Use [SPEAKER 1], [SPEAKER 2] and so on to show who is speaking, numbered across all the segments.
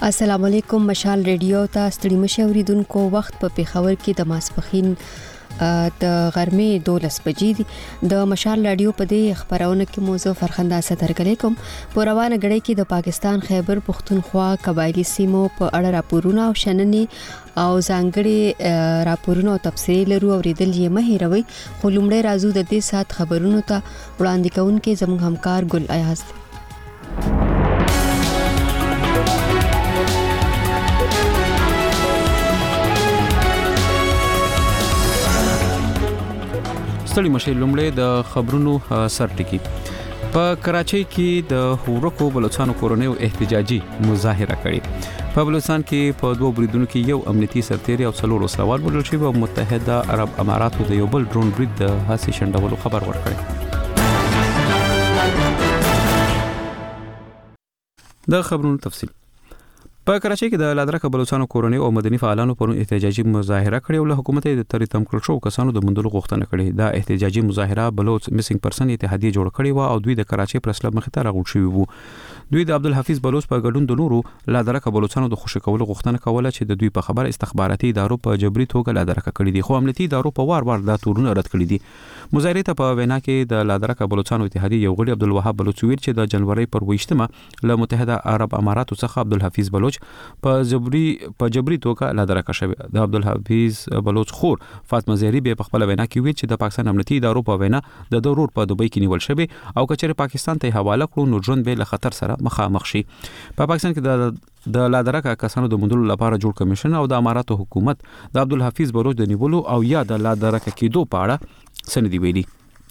[SPEAKER 1] السلام علیکم. مشال ریډیو ته ستړي مشه اوریدونکو. وخت په پیښور کې د ماسپخین د غرمې 12 بجې دي. د مشال رادیو په دې خبرونه کې موضوع فرخنده سترګلې کوم. په روانه غړي کې د پاکستان خیبر پختونخوا قبایلی سیمو په اړه راپورونه او شننې او ځانګړي راپورونه او تفصیل لرو اوریدل یې مه هیروي. خو لومړی راځو د دې سات خبرونو ته وړاندې کوونکې زموږ همکار ګل ایاز دی.
[SPEAKER 2] ستړي مشه لومړی د خبرونو سرټکی. په کراچۍ کې د هورکو بلوچستان کورنیو احتجاجي مظاهره کړې. په بلوچستان کې په دوه بریدونو کې یو امنیتي سرتیری او څلور وسلوال وژل شوي او متحده عرب اماراتو د یو بل ډرون برید د هڅې شنډولو خبر ورکړی. د خبرونو تفصیل. په کراچۍ کې د لادرکه بلوچستان کورنیو او مدني فعالانو پرون احتجاجي مظاهره کړې او له حکومت د تری تم کړ شو کسانو د مندلو غوښتنه کړې. دا احتجاجي مظاهره بلوچ میسنګ پرسن اتحادیه جوړ کړې و او دوی د کراچۍ پریس کلب مخې ته راغونډ شوي وو. دوی د عبدالحفیظ بلوچ په ګډون د نورو لادرکه بلوچستانو د خوشی کولو غوښتنه کوله چې د دوی په خبر استخباراتي ادارو په جبري توګه لادرکه کړې دي، خو امنیتي ادارو په وار دا تورونه رد کړي دي. مظاهره ته په وینا کې د لادرکه بلوچستانو اتحادیه یو غړي عبدالوهاب بلوچ ویل چې د جنوري پر 28مه له متحده عرب اماراتو څخه عبدالحفیظ بلوچ په جبري توګه لادرکه شوی. د عبدالحفیظ بلوچ خور فاطمه زهری به په خپل وینا کې ویل چې د پاکستان امنیتي ادارو په وینا د ضرور په دوبۍ کې نیول شوی او کچېره پاکستان ته حواله کړو نو ژوند به له خطر سره مخامخ شي. په پاکستان کې د لادرکه کسانو د مندلو لپاره جوړ کمیشن او د اماراتو حکومت د عبدالحفیظ بلوچ د نیولو او یا د لادرکه کېدو په اړه سندې ویلي.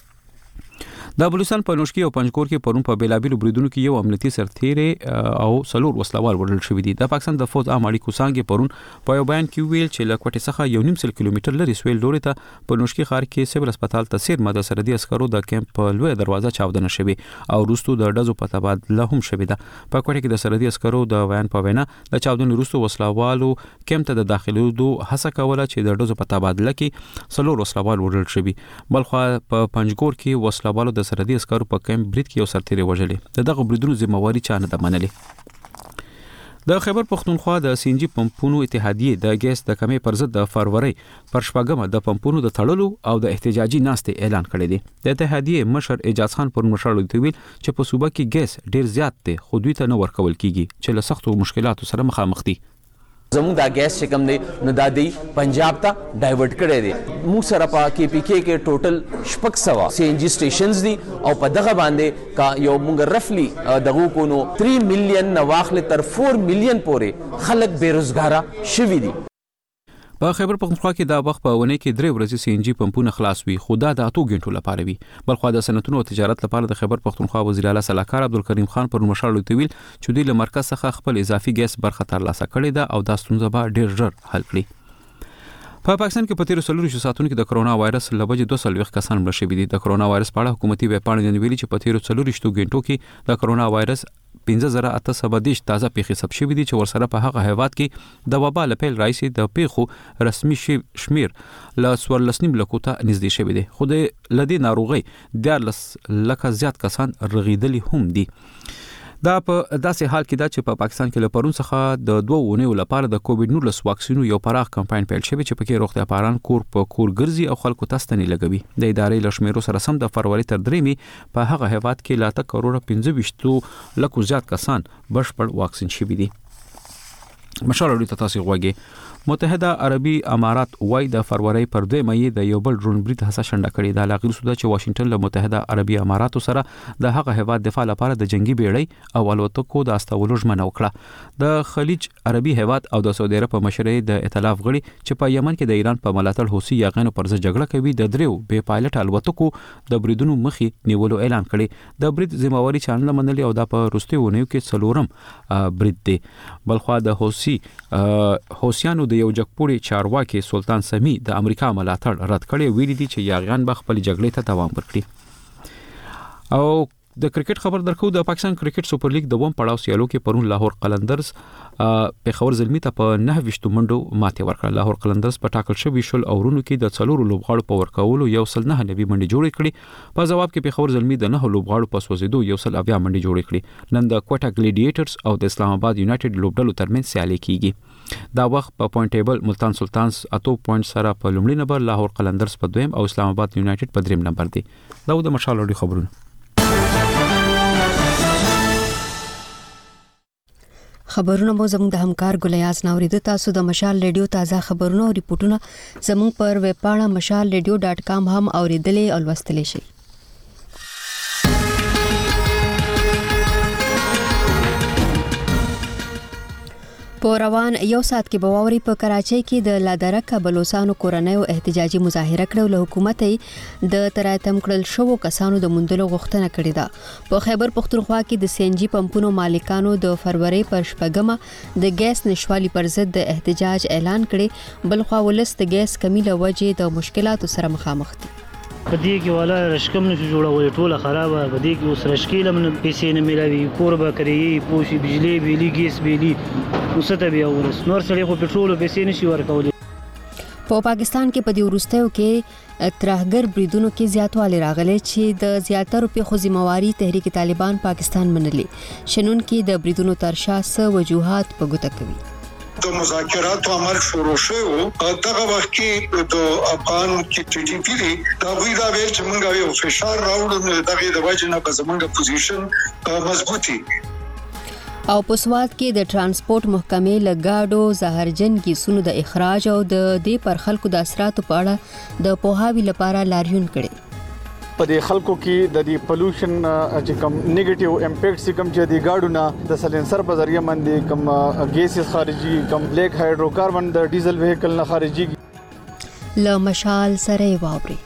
[SPEAKER 2] د بلوچستان په نوشکی او پنجګور کې پرون په بیلابیلو بریدونو کې یو امنیتي سرتیری او څلور وسلوال وژل شوي دي. د پاکستان د فوج عام اړیکو څانګې پرون په یو بیان کې ویل چې له کوټې څخه 1.5 کیلومتر لري سویل لوري ته په نوشکی ښار کې سیول هسپتال ته سیرمه د سرحدي عسکرو د کیمپ په لوی دروازه چاودنه شوې او وروسته د ډزو په تبادله هم شوې ده. په کوټه کې د سرحدي عسکرو د بیان په وینا د چاودنې وروسته وسلوالو کیمپ ته د داخلېدو هڅه کوله چې د ډزو په تبادله کې څلور وسلوال وژل شوي. بلخو په پنجګور کې وسلوالو د سرحدي عسکرو په کیمپ برید کې یو سرتیری وژلې. دغه بریدونو ذمہواری چا نه ده منلې. د خیبر پختونخوا د سینجی پمپونو اتحادیه د ګیس د کمې پر ضد د فروری پر شپږمه د پمپونو د تړلو او د احتجاجي ناستې اعلان کړی دی. د اتحادیه مشر اعجاز خان پر مشرلو دی ویل چې په صوبه کې ګیس ډیر زیات دی خو دوی ته نه ورکول کیږي چې له سختو مشکلاتو سره مخامخ دي.
[SPEAKER 3] زموږ دا ګیس چې کوم دی نو دا دی پنجاب ته ډایورټ کړی دی. موږ سره په KPK کې ټوټل 600 CNG سټیشنز دي او په دغه باندې کا یو موږ رفلی دغه کو نو 3 میلیون نواخل تر 4 میلیون پورې خلک بیروزګاره شوي دي.
[SPEAKER 2] په خیبر پختونخوا کې دا وخت په ونه کې 3 ورځې CNG پمپونه خلاص وي خو دا د 8 غنټو لپاره وي. بلخو د صنعتونو او تجارت لپاره د خیبر پختونخوا وزیر اعلی صلاحکار عبدالکریم خان پر مشرلو ویل چې دوی له مرکز څخه خپل اضافي ګیس برخه ترلاسه کړې ده او دا ستونزه به ډیر ژر حل کړي. په پاکستان کې په تیر 30 ساعتونو کې د کرونا وایرس لوجې 240 کسان مړه شوي دي. د کرونا وایرس په اړه حکومتي ویبپاڼې ویلي چې په تیر 30 غنټو کې د کرونا وایرس 15870 تازه پیښې ثبت شوې دي چې ورسره په هغه هیواد کې د وبا له پیل راځي د پیښو رسمي شمیر له 14 لکو ته نږدې شوی دی. خو د لدې ناروغي 14 لکه زیات کسان رغیدلي هم دي. دا په داسې حال کې دا چې په پاکستان کې له پرون څخه د 2 اونیو لپاره د کووډ-19 واکسینو یو پراخ کمپاین پیل شوی چې پکې روغتیا پالان کور په کور ګرځي او خلکو ته ستنې لګوي. د ادارې له شمیرو سره سم د فروری تر 3 په هغه هیواد کې لا 1 کروڑ 25 لکو زیات کسان بشپړ واکسین شوي دي. مشال ته تاسو غوږی. متحده عربي امارات وای د فروری پر 2 مې د یو بل ډرون برید هڅه شنډه کړې ده. لاغیر سوده چې واشنگټن له متحده عربي اماراتو سره د هغه هیواد دفاع لپاره د جنگي بیړۍ او الوتکو د استولو ژمنه وکړه. د خلیج عربي هیواد او د سعودي عرب په مشرۍ د ائتلاف غړي چې په یمن کې د ایران په ملاتړ حوثي یاغانو پر ضد جګړه کوي د دریو بې پایلټ الوتکو د بریدونو مخې نیولو اعلان کړي. د برید ذمہواری چا نه منلې او د په روستي ونیو کې څلورم برید دی. بلخو د حوثیانو د یو جګپوړي چارواکي سلطان سمی د امریکا ملاتړ رد کړي ویلي دي چې یاغیان به خپل جګړې ته دوام ورکړي. او د کرکټ خبر درکو د پاکستان کرکټ سپر لیګ د 1 پړاو سیالو کې پرون لاهور قلندرز پیښور زلمی ته په 9 منډو ماته ورکړه. لاهور قلندرز په ټاکل شوی شل اورونو کې د څلورو لوبغاړو په ورکولو یو سل نه نوي منډي جوړې کړې. په جواب کې پیښور زلمی د 9 لوبغاړو په سوزیدو یو سل اویا منډي جوړې کړې. نن د کوټا ګلیډیټرز او د اسلام آباد یونایټډ لوبډلو ترمنځ سیالي کیږي. دا وخت په پوینټ ټیبل ملتان سلطانز 8 پوینټ سره په لومړي نمبر، لاهور قلندرز په دویم او اسلام آباد یونایټډ په دریم نمبر دي. دا د مشال لري خبرونه.
[SPEAKER 1] خبرونه مو زموږ د همکار ګلیاز ناوریدو. تاسو د مشال ریډیو تازه خبرونه او ریپورتونه زموږ پر ویب پاڼه mashalradio.com هم اوریدلې او لوستلې شئ. په روان یو ساعت کې بواوري په کراچۍ کې د لادرکه بلوچستانو کورنیو احتجاجي مظاهره کړو. له حکومت د تراتم کړل شو کسانو د مندلو غوښتنه کړې ده. په خیبر پختونخوا کې د سینجی پمپونو مالکانو د فروری پر شپږمه د ګیس نشوالي پر ضد د احتجاج اعلان کړي. بلخوا ولس د ګیس کمی له وجې د مشکلاتو سره مخامخ دي.
[SPEAKER 4] بدی کې والا رشکم نه جوړول ټوله خرابه. بدی کې اوس رشکیل من پیسې نه ملاوي، کوربه کوي، پوشي، بجلی، بیلی، ګیس بیلی، وسته بیا ورس نور سړي خو پټرول پیسې نشي ورکول.
[SPEAKER 1] په پاکستان کې په دې وروستیو کې ترهګر بریدونو کې زیاتوالی راغلی چې د زیاتره پیښو ذمہواری تحریک طالبان پاکستان منلې. شنن کې د بریدونو ترشا څه وجوهات په ګوته کوي.
[SPEAKER 5] د مذاکراتو عمل شروع شو. دغه وخت کې د افغان کې ټي ټي پی دا وی دا ویل چې موږ یو فشار راوړو دغه د وجنه په زمونږ پوزیشن مضبوطی.
[SPEAKER 1] او په سواد کې د ترانسپورت محکمې لګاډو زهرجن کیسونو د اخراج او د دې پر خلکو د اثراتو په اړه د پوهاوی لپاره لاریون کړي.
[SPEAKER 6] په دې خلکو کې د دې پولوشن چې کوم نیگیټیو امپیکټس کوم چې د گاډو نه د سلنسر په ذریعہ باندې کوم ګیسز خارجي، کوم بلیک هایدروکاربن د ډیزل وهیکل نه خارجي
[SPEAKER 1] ل مشال سره واوري.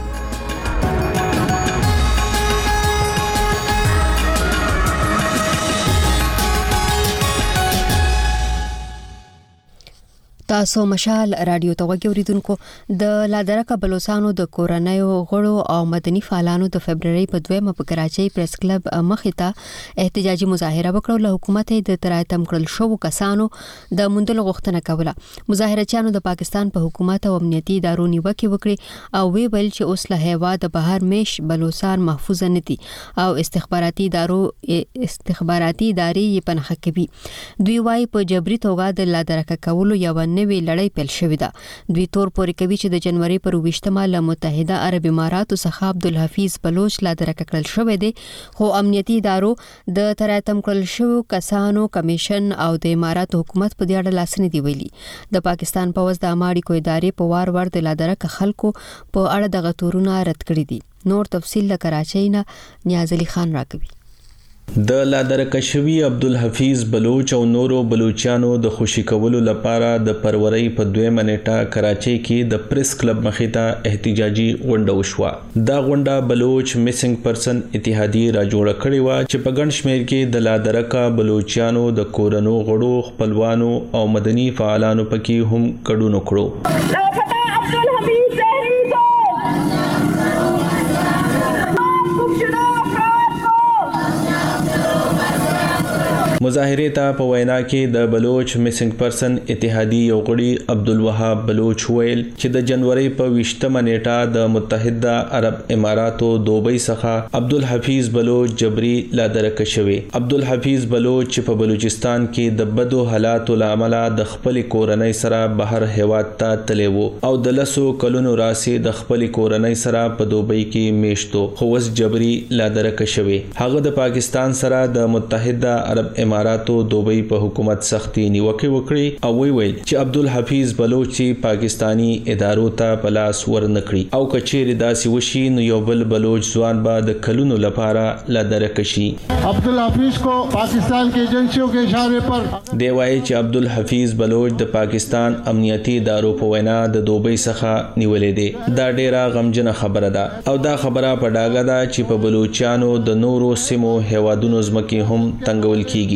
[SPEAKER 1] تاسو مشال رادیو ته وګوریدونکو. د لادرکه بلوچستانو د کورنیو غړو او مدني فعالانو د فبرवरी په 2 په کراچۍ پریس کلب مخې ته احتجاجي مظاهره وکړه. له حکومت د تراتم کړل شو کسانو د مندلو غوښتنه کوله. مظاهرچیانو د پاکستان په حکومت او امنیتي ادارو نیوکه وکړه او وی ویل چې اوس له هوا د بهر میش بلوچستان محفوظ نه دي او استخباراتي ادارې یې پنهخه کوي. دوی وايي په جبري توګه د لادرکه کولو یو نوې لړۍ پیل شوې ده. دوی تور پورې کوي چې د جنوري پر 28مه له متحده عرب اماراتو څخه عبدالحفیظ بلوچ لادرکه کړل شوی دی، خو امنیتي ادارو د تراتم کړل شو کسانو کمیشن او د اماراتو حکومت په دې اړه لاس نه دی ویلي. د پاکستان پوځ د اماړي کو ادارې په وار ور د لادرکه خلکو په اړه د غتورونه رد کړی دي. نور تفصیل له کراچۍ نه نیاز علي خان راکوي.
[SPEAKER 7] د لادرکه شوی عبدالحفیظ بلوچ او نورو بلوچیانو د خوشی کولو لپاره د فروری په 2 نیټه کراچۍ کې د پریس کلب مخې ته احتجاجي غونډه وشوه. دا غونډه بلوچ میسنګ پرسن اتحادیه را جوړه کړې و چې په ګڼ شمېر کې د لادرکه بلوچیانو د کورنو غړو، خپلوانو او مدني فعالانو پکې هم ګډون وکړو. مظاهره ته په وینا کې د بلوچ میسنګ پرسن اتحادیه یو غړي عبدالوهاب بلوچ ویل چې د جنوري په 20مه نیټه د متحده عرب اماراتو دوبۍ څخه عبدالحفیظ بلوچ جبري لادرکه شوی. عبدالحفیظ بلوچ چې په بلوچستان کې د بدو حالاتو لامل د خپل کورنۍ سره بهر هیواد ته تللی وو او د لسو کلونو راسي د خپل کورنۍ سره په دوبۍ کې میشتو، خو وس جبري لادرکه شوی. هغه د پاکستان سره د متحده عرب اماراتو دوبۍ په حکومت سختي نیوکه وکړي او ویل چې عبدالحفیظ بلوچ پاکستانی ادارو ته پلاس ورنکړي او کچېر داسې وشي نو یو بل بلوچ ځوان به د کلونو لپاره لادرکه شي.
[SPEAKER 5] عبدالحفیظ کو پاکستان کې ایجنسیوں کے اشارے پر
[SPEAKER 7] دی وایي چې عبدالحفیظ بلوچ د پاکستان امنیتي ادارو په وینا د دوبۍ څخه نیولې دي. دا ډیره غمجنه خبره ده او دا خبره په ډاګه ده چې په بلوچستانو د نورو سیمو هوادونو ځمکې هم تنګول کیږي.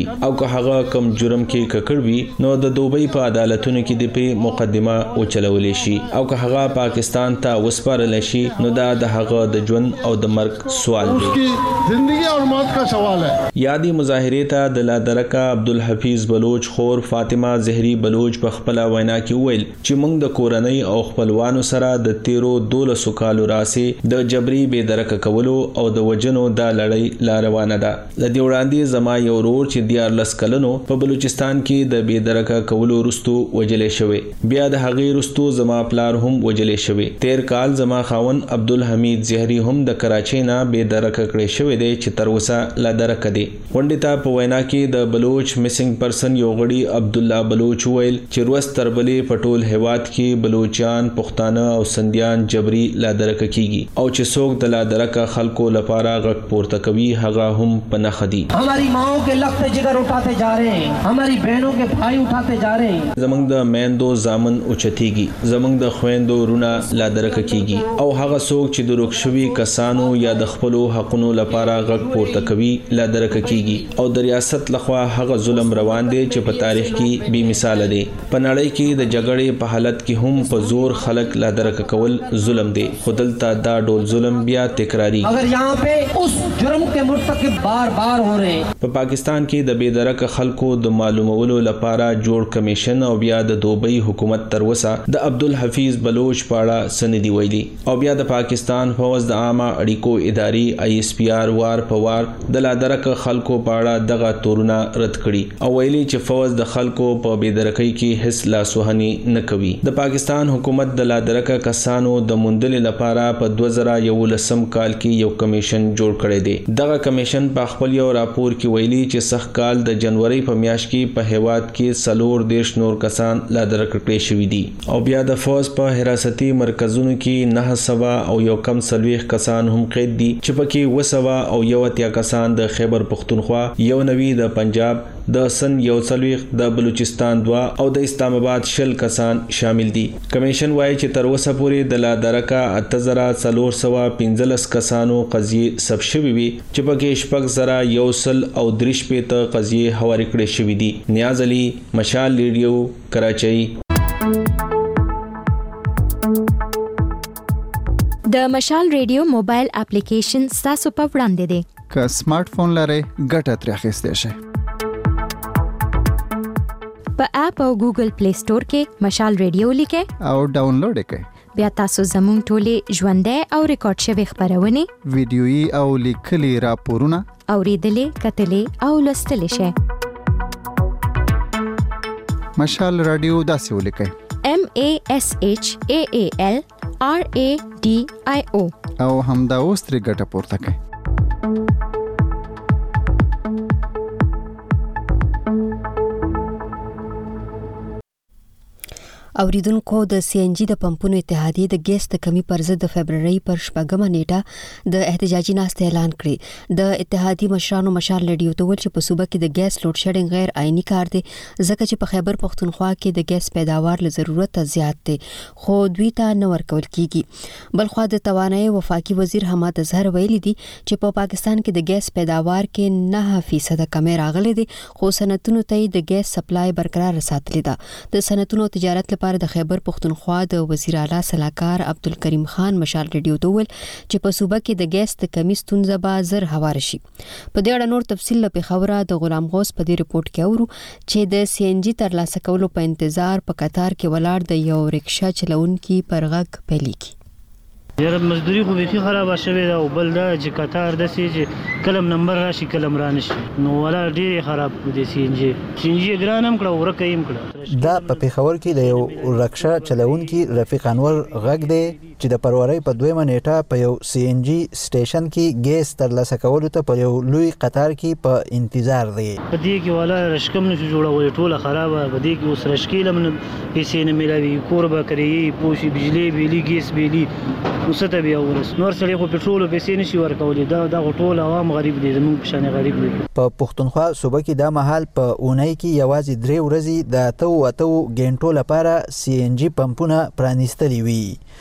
[SPEAKER 7] او که هغه کم جرم کې ککړ وي نو د دوبۍ په عدالتونو کې د په مقدمه وچلولې شي او که هغه پاکستان ته وسپارل شي نو دا د هغه د ژوند او د مرګ سوال دی.
[SPEAKER 8] زندگی اور موت کا سوال ہے.
[SPEAKER 7] یادی مظاهره ته د لادرکا عبدالحفیظ بلوچ خور فاطمه زهری بلوچ په خپل وینا کې ویل چې موږ د کورنۍ او خپلوانو سره د 13 کالو راسي د جبري بې درک کولو او د وجنو د لړۍ لار روانه ده. د دې وړاندې زما یو ورور چې 14 کلنو په بلوچستان کې د بې درک کولو رستو وجلې شوی، بیا د هغې رستو زما پلار هم وجلې شوی. تیر کال زما خاون عبدالحمید زهری هم د کراچۍ نه بې درک کړی شوی دی چې تر اوسه لا درک دی. غونډې ته په وینا کې د بلوچ میسنګ پرسن یو غړي عبد الله بلوچ ویل چې روز تر بلې پټول هواد کې بلوچان پښتانه او سندیان جبري لا درک کیږي او چې څوک د لا درک خلکو لپاره غږ پورته کوي هغه هم په نخ دي.
[SPEAKER 9] हमारी माओ के लखते जिगर उठाते जा रहे हैं, हमारी बहनों के भाई उठाते जा रहे हैं.
[SPEAKER 7] زمنګ د میندو زامن اوچتيږي، زمنګ د خويندو رونه لا درک کیږي او هغه څوک چې د رخصوي کسانو یا د خپلو حقونو لپاره غږ پورته کوي لا درک کیږي او د ریاست لخوا هغه ظلم روان دي چې په تاریخ کې بے مثال دي. په نړۍ کې د جګړې په حالت کې هم په زور خلک لا درک کول ظلم دي. خودلته دا ډول ظلم بیا تکراری.
[SPEAKER 9] अगर यहाँ पे उस जुर्म के मुर्तकिब बार-बार हो रहे हैं.
[SPEAKER 7] په پاکستان کې د بې درک خلکو د معلومولو لپاره جوړ کمیشن او بیا د دوبۍ حکومت تر وسه د عبدالحفیظ بلوچ پاړه سندي ویلي او بیا د پاکستان فوج د عامه اړیکو ادارې ISPR وار په وار د لا درک خلکو پاړه دغه تورونه رد کړي او ویلي چې فوج د خلکو په بې درکۍ کې هیڅ لاسوهني نه کوي. د پاکستان حکومت د لا درک کسانو د موندلو لپاره په 2011 کال کې یو کمیشن جوړ کړی دی. دغه کمیشن په خپل یو راپور کې ویلي چې سخت کال د جنوري په میاشت کې په هیواد کې 4 نور کسان لا درک کړي شوی دي او بیا د فوج په حراستي مرکزونو کې 900 او یو کم 40 کسان هم قید دي چې پکې 200 او یو اتیا کسان د خیبر پختونخوا، یو نوی د پنجاب، د سن یو څلويخ د بلوچستان 2 او د اسلام آباد 10 کسان شامل دي. کمیشن وايي چې تر اوسه پورې د لا درکا 8415 کسانو قضیه ثبت شوی وي چې پکې شپږ زره یو سل او درش پېته قضیه حواله کړې شوې دي. نیاز علي، مشال ریډیو، کراچۍ.
[SPEAKER 10] د مشال ریډیو موبایل اپلیکیشن تاسو په وړاندې دی.
[SPEAKER 11] که سمارټ فون لرئ ګټه ترې اخیستی شئ.
[SPEAKER 10] په اپ او ګوګل پلی سٹور کې مشال ریډیو لیکئ
[SPEAKER 11] او ډاونلوډ کړئ.
[SPEAKER 10] بیا تاسو زموږ ټولې ژوندۍ او ریکارډ شوی خبرونه،
[SPEAKER 11] ویډیويي او لیکلي راپورونه
[SPEAKER 10] اوریدلې، کتلې او لوستلې شئ.
[SPEAKER 11] مشال رادیو داسې ولیکئ:
[SPEAKER 10] MASHAAL RADIO
[SPEAKER 11] او همدا اوس ترې ګټه پورته کړئ.
[SPEAKER 1] اوریدونکو د CNG د پمپونو اتحادیې د ګیس د کمی پر ضد د فبرवरी پر 8 نیټه د احتجاجي ناستې اعلان کړی. د اتحادیې مشرانو مشال ریډیو ته ویل چې په صوبه کې د ګیس لوډ شیډینګ غیر آئینی کار دی ځکه چې په خیبر پختونخوا کې د ګیس پیداوار له ضرورت زیات دی خو دوی ته نه ورکول کیږي. بلخو د توانایي وفاقي وزیر حماد اظهر ویلي دي چې په پاکستان کې د ګیس پیداوار کې 9% کمی راغلي دي خو صنعتونو ته د ګیس سپلای برقرار ساتلی ده. د صنعتونو تجارت لپاره د خیبر پختونخوا د وزیر اعلی صلاحکار عبدالکریم خان مشال ریډیو ته ویل چې په صوبه کې د ګیس د کمی ستونزه به زر هوار شي. په دې اړه نور تفصیل له پیښوره د غلام غوث په دې ریپورت کې اورو چې د CNG ترلاسه کولو په انتظار په قطار کې ولاړ د یو رکشا چلونکي پر غږ پیلي کی.
[SPEAKER 4] یاره مزدوري خو به خراب شوه دا او بل دا چې قطار د چې کلم نمبر راشي کلم را نشي نو ولا ډیر خراب دي. CNG ګرانم کړه ورکه يم کړه.
[SPEAKER 12] دا په پیښور کې د یو رکشا چلونکي رفیق انور غږ دی چې د فروری په 2 نیټه په یو CNG سټیشن کې ګیس ترلاسه کولو ته په یو لوی قطار کې په انتظار دی.
[SPEAKER 4] په دې کې ولا رشکم نشو جوړول ټوله خراب په دې کې اوس رشکیل من پیسې نه ملاوي کور به کوي پوشي بجلی بیلی ګیس بیلی وسته بیا ورس نور سړي خو پټرول پیسې نشي ورکولې دا ټول عوام غریب دي زموږ په شان غریب دي.
[SPEAKER 12] په پښتونخوا صوبه کې دا مهال په اونۍ کې یوازې 3 ورځې د 8 غنټو لپاره CNG پمپونه پرانیستلي وي چې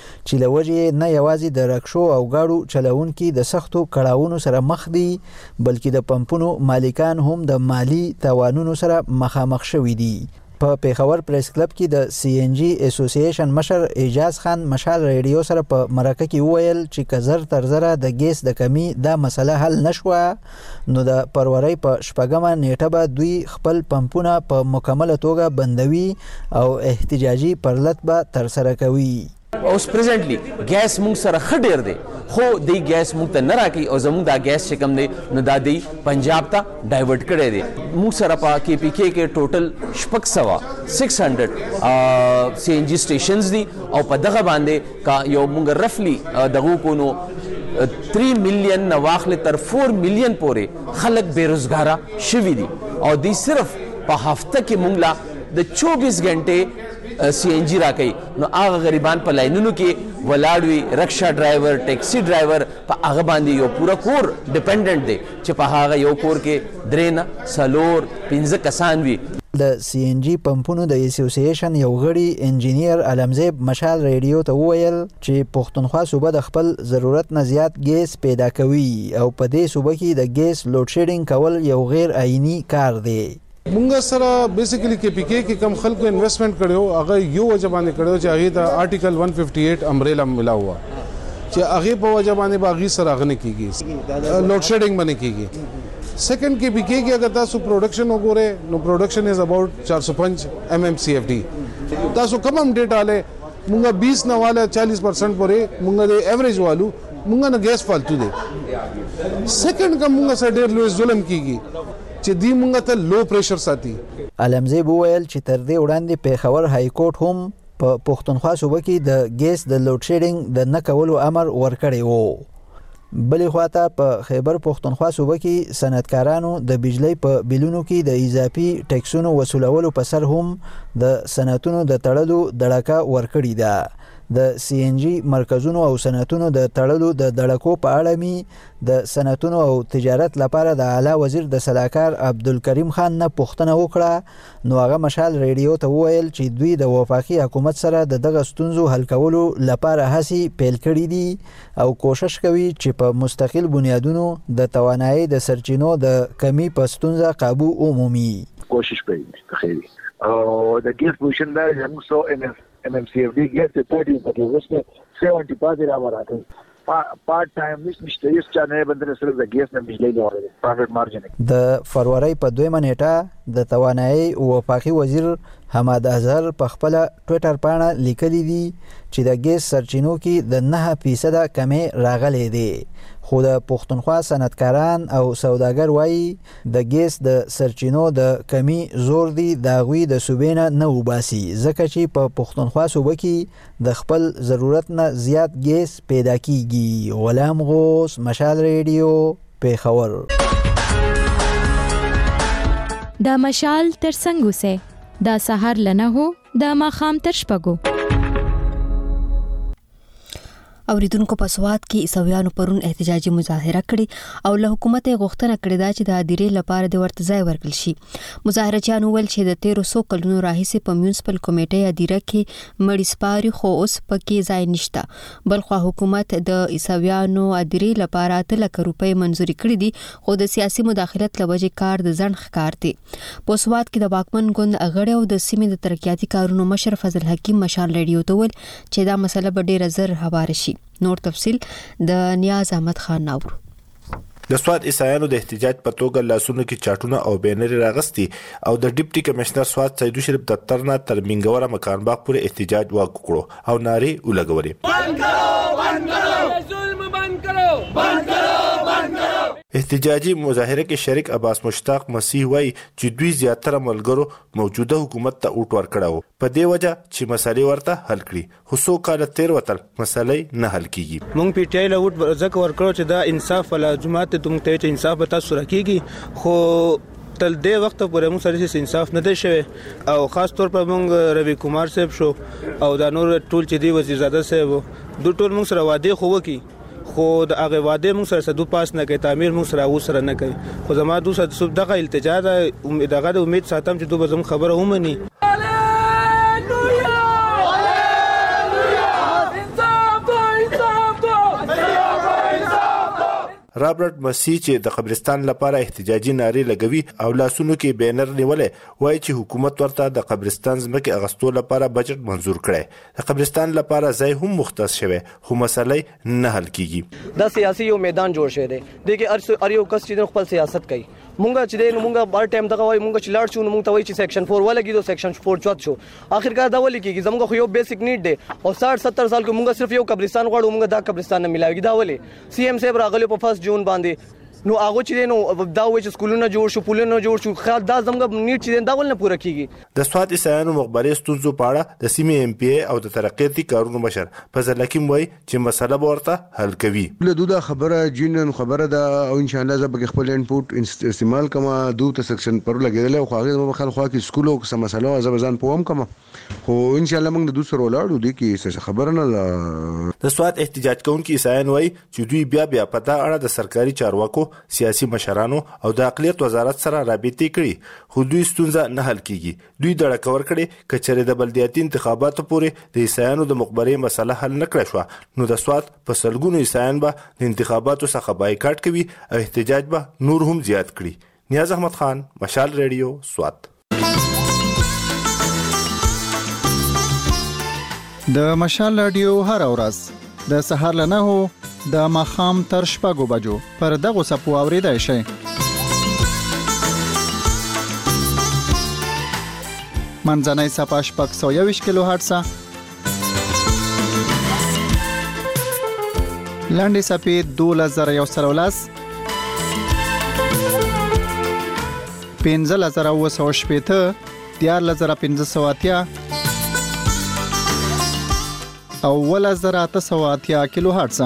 [SPEAKER 12] چې د وجې نه یوازې د رکشو او گاډو چلوونکي د سختو کړاوونو سره مخ دي بلکې د پمپونو مالکان هم د مالی تاوانونو سره مخامخ شوي دي. په پیښور پریس کلب کې د سی ان جی اسوسییشن مشر اعجاز خان مشال ریډیو سره په مرکه کې وویل چې کزر تر زره د ګیس د کمی دا مسله حل نشوه نو د پرورۍ په شپږمه نیټه به دوی خپل پمپونه په مکمله توګه بندوي او احتجاجي پرلط به ترسره کوي.
[SPEAKER 3] اوس پریزنټلی ګیس مونږ سره ښه ډېر دی خو دی ګیس مونږ ته نه راکوي او زمونږ دا ګیس چې کوم دی نو دا دی پنجاب ته ډایورټ کړی دی. مونږ سره په کې پی کې ټوټل 600 سی ان جی سټیشنز دي او په دغه باندې کا یو مونږ رفلی دغه کو نو 3 میلیون نه واخلې تر 4 میلیون پورې خلک بیروزګاره شوي دي او دی صرف په هفته کې مونږ لا د 24 غنټې سی ان جی راکوي نو هغه غریبان په لاینونو کې ولاړ وي رکشا ډرایور ټیکسي ډرایور په هغه باندې یو پوره کور ډیپینډنټ دی چې په هغه یو کور کې 3 4 5 کسان وي.
[SPEAKER 12] د سی ان جی پمپونو د اسوسییشن یو غړي انجینیر علمزیب مشال ریډیو ته وویل چې پښتونخوا صوبه د خپل ضرورت نه زیات ګیس پیدا کوي او په دې صوبه کې د ګیس لوډ شیډینګ کول یو غیر آئینی کار دی.
[SPEAKER 8] مونږ سره بیسیکلی کې پی کې کم خلکو انویسټمنټ کړو هغه یو وجبانه کړو چې هغه د آرټیکل 158 امبریلا ملا هوا چې هغه په وجبانه باغی سره غنه کیږي لوډ شیډینګ باندې کیږي. سیکنډ کې پی کې اگر تاسو پروډکشن وګوره نو پروډکشن از اباؤٹ 405 MMCFD تاسو کم هم ډیټا له مونږه 20 نه والا 40% پورې مونږه د ایوریج والو مونږه نه ګیس فالتو دي. سیکنډ کوم مونږه سره ډیر لوی ظلم کیږي چې دی مونږ ته لو پریشر ساتي.
[SPEAKER 12] علمزیب وویل چې تر دې وړاندې پیښور های کورټ هم په پښتونخوا صوبه کې د ګیس د لوډ شیډینګ د نه کولو امر ورکړی وو. بلې خواته په خیبر پښتونخوا صوبه کې صنعتکارانو د بجلی په بیلونو کې د اضافي ټیکسونو وصولولو په سر هم د صنعتونو د تړلو دړکه ورکړې ده. د سی ان جی مرکزونو او صنعتونو د تړلو د دړکو په اړه می د صنعتونو او تجارت لپاره د اعلی وزیر د سلاکار عبدالکریم خان نه پوښتنه وکړه نو هغه مشال ریډیو ته وویل چې دوی د وفاقي حکومت سره د دغه ستونزو حل کولو لپاره هڅې پیل کړي دي او کوشش کوي چې په مستقل بنیادونو د توانایي د سرچینو د کمی په ستونزه قابو عمومي
[SPEAKER 13] کوشش کوي خیری او د ګیس پوزیشن دا زموږ سو MMCFD ګیس ته 30 پکې وسته 70 پاتې راوړاته پارت ټایم نشته هیڅ چا نه بندره سره د ګیس نه بجلی نه ورغله پرافټ مارجن.
[SPEAKER 12] د فروری په 2 نیټه د توانایي وفاقي وزیر حماد اظهر په خپل ټوئیټر باندې لیکلی دی چې د ګیس سرچینو کې د 9% کمی راغلی دی خو د پښتونخوا صنعتکاران او سوداګر وایي د ګیس د سرچینو د کمی زور دی د غوي د صوبینه نه وباسي ځکه چې په پښتونخوا صوبه کې د خپل ضرورت نه زیات ګیس پیدا کیږي. غلام غوث مشال ریډیو پیښور.
[SPEAKER 10] دا مشال تر څنګه سه دا سحر لنه هو دا ماخام تر شپګو.
[SPEAKER 1] اوریدونکو په سواد کې عیسویانو پرون احتجاجي مظاهره کړې او له حکومت غوښتنه کړې ده چې د ادیرې لپاره د ورته ځای ورکړل شي. مظاهرچیانو ویل چې د 1300 کلونو راهیسې په میونسپل کمیټې ادیره کې مړی سپاري خو اوس پکې ځای نشته. بلخو حکومت د عیسویانو ادیرې لپاره 3 لک روپۍ منزوري کړې دي خو د سیاسي مداخلت لوجې کار د ځنډ ښکار دی. په سواد کې د واکمن ګوند غړي او د سیمې د ترقیاتي کارونو مشر فضل حکیم مشال ریډیو ته ویل چې دا مسله به ډېر زر هوار شي. نور تفصیل د نیاز احمد خان ناور.
[SPEAKER 14] د سواد عیسایانو د احتجاج په توګه لاسونو کې چاټونه او بینر راغستي او د ډیپټي کمشنر سواد سیدو شریف دفتر نه تر منګوره مکان باغ پورې احتجاج وکړو او ناري ولګولې بند کرو بند کرو ظلم بند کرو بند کرو بند کرو. احتجاجي مظاهره کې شریک عباس مشتاق مسیح وای چې دوی زیاتره ملګرو موجوده حکومت ته اوټ ورکړاو په دې وجه چې مسالې ورته حل کړي خو څو کال تیر وتل مسالې نه حل کیږي.
[SPEAKER 15] مونږ پی ټی آی له اوټ ځکه ورکړو چې دا انصاف ولا جماعت ته موږ ته انصاف به تاسو راکېږي خو تل دې وخت پورې موږ سره انصاف نه دی شوی او خاص طور په موږ روي کومار صاحب شو او دا نور ټول چې دی وزیر زاده صاحب دوی ټول موږ سره وعده خو وکي خو د هغه وعده موږ سره سدو پاس نه کوي تعمیر موږ سره او سره نه کوي خو زما دوه سره دغه التجا ده دغه امید ساتم چې دوی به زم خبره هومني.
[SPEAKER 14] رابرټ مسي چې د قبرستان لپاره احتجاجي نارې لګوي او لاسونو کې بینر نیولې وایي چې حکومت ورته د قبرستان ځمکې اغستو لپاره بجټ منظور کړي. د قبرستان لپاره ځای هم مختص شوی خو مسلې نه حل کیږي.
[SPEAKER 16] دا سیاسي یو میدان جوړ شوی دی دغه ار یو کس چې خپل سیاست کوي مونږه چې مونږه بار ټایم دغه وای مونږ چې لاړ شو مونږ ته وای چې سیکشن 4 ولګي دو سیکشن 4 چوت شو اخرکار دا ولې کیږي زموږ خو یو بیسیک نیډ دی او 60-70 سال کې مونږ صرف یو قبرستان غواړو مونږ دا قبرستان نه ملاوي دا ولې سی ام صاحب راغلی په 1 جون باندې نو هغه چې نو دا وای چې سکولونه جوړ شو پولونه جوړ شو خیال دا زموږ نیډ چې دا ول نه پوره کیږي.
[SPEAKER 14] د سوات عیسایانو مخبري ستونزو په اړه د سیمې ام پی او د ترقیاتي کارونو مشر فضل حکیم وای چې مسله ورته حل کوي.
[SPEAKER 17] له دوه خبره جنن خبره دا او ان شاء الله زه خپل انپوټ استعمال کما دوه ته سیکشن پر لګیدل او خو هغه خلک کې سکولو کې مسله ځان پوم کما خو ان شاء الله موږ د دوسر ولاړو دي کې څه خبره نه.
[SPEAKER 14] د سوات احتجاج کوونکي عیسایان وای چې دوی بیا په تا اړه د سرکاري چارواکو سیاسي مشرانو او د اقلیت وزارت سره رابطې کړي خو دوی ستونزه نه حل کیږي. دوی د ډکور کړي کچره د بلدیاتي انتخاباتو پورې د عیسایانو د مخبري مسله حل نه کړې شو نو د سوات په سلګونو عیسایان به د انتخاباتو څخه بایکاټ کوي او احتجاج به نور هم زیات کړي. نیاز احمد خان مشال ریډیو سوات.
[SPEAKER 11] د مشال رادیو هر ورځ د سهار له 9 د ماخام تر 6 بجو پر دغه سپو اوریدای شي. منځنۍ صفه 621 کیلو هرتز، لاندې صفه 2113، 15980، 14580 او 1880 کیلو هرتز.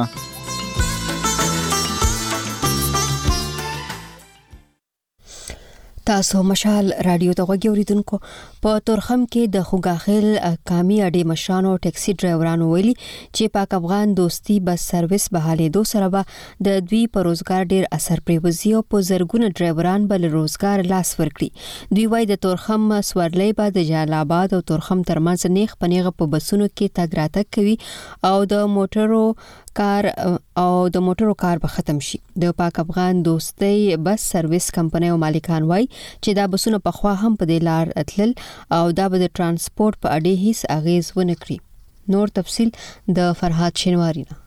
[SPEAKER 1] تاسو مشال رادیو ته غوږی اوریدونکو په تورخم کې د خوګاخیل کامی اډې مشرانو ټیکسي ډرایورانو ویلي چې پاک افغان دوستي بس سرویس بحالې دو سره به د دوی په روزګار ډیر اثر پریوزي او په زرګونه ډرایوران بل روزګار لاس ورکړي. دوی وايي د تورخم سوارلۍ به د جلال آباد او تورخم ترمنځ نیغ پنیغه په بسونو کې تګ راتګ کوي او د موټرو کار به ختم شي. د پاک افغان دوستي بس سرویس کمپنۍ او مالکان وايي چې دا بسونه په خوا هم په دې لار اتلل او دا به د ترانسپورت په اړه هیڅ اغیز ونه کړي. نور تفصیل د فرهاد شینواری نه.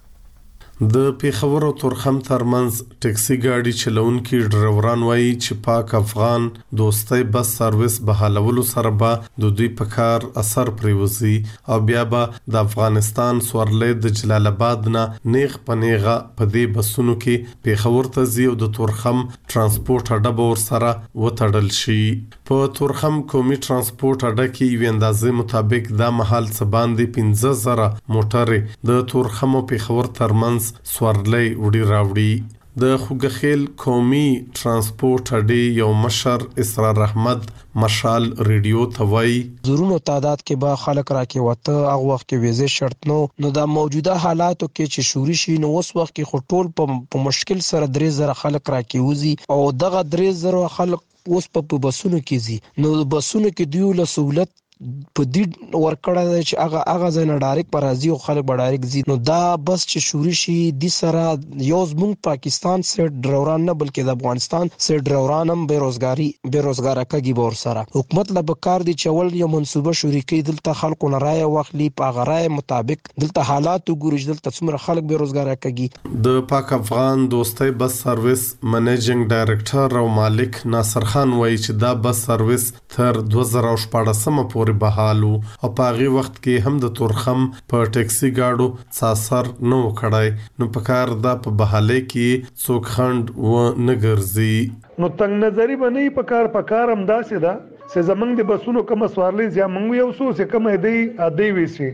[SPEAKER 18] د پیښور او تورخم ترمنځ ټیکسي ګاډي چلونکي ډرایوران وایي چې پاک افغان دوستي بس سرویس بحالولو سره به د دوی په کار اثر پریوزي او بیا به د افغانستان سوارلۍ د جلال آباد نه نیغ پنیغه په دې بسونو کې پیښور ته ځي او د تورخم ترانسپورت اډه به ورسره وتړل شي. په تورخم قومي ترانسپورت اډه کې یو اندازې مطابق دا مهال څه باندې 15000 موټرې د تورخم او پیښور ترمنځ سوارلۍ وړي راوړي. د خوګخیل قومي ترانسپورت اډې یو مشر اسرار احمد مشال ریډیو ته وایي
[SPEAKER 19] زرونو تعداد کې به خلک راکې وته هغه وخت کې ویزه شرط نو د موجوده حالاتو کې چې شوري شي نو اوس وخت کې خټول په مشکل سره 3000 خلک راکې وزي او دغه 3000 خلک اوس په بسونو کې زی نو بسونو کې دیو له سہولت په دې ورکړه چې هغه ځنه ډایرک پر راځي او خلک به ډایرک زی نو دا بس چې شوري شي د سره یو زموږ پاکستان سره ډرایوران نه بلکې د افغانستان سره ډرایوران هم بیروزګار کګي بور سره حکومت له بکار دي چول یو منصوبه شوري کوي دلته خلکو نه رائے واخلي په غرای مطابق دلته حالات وګوري دلته څومره خلک بیروزګار کګي. د
[SPEAKER 18] پاک افغان دوستي بس سرویس منیجینګ ډایریکټر او مالک ناصر خان وایي چې دا بس سرویس تر 2014 پورې بحالو او په هغه وخت کې هم د تورخم په ټیکسي گاډو څاثر نو کړای نو په کار دا په بحالې کې څوک خند و نه ګرځي
[SPEAKER 20] نو تنگ نظری باندې په کار هم داسې ده چې زمنګ د بسونو کوم سوارلې ځا موږ یو څه چې کوم دی وسی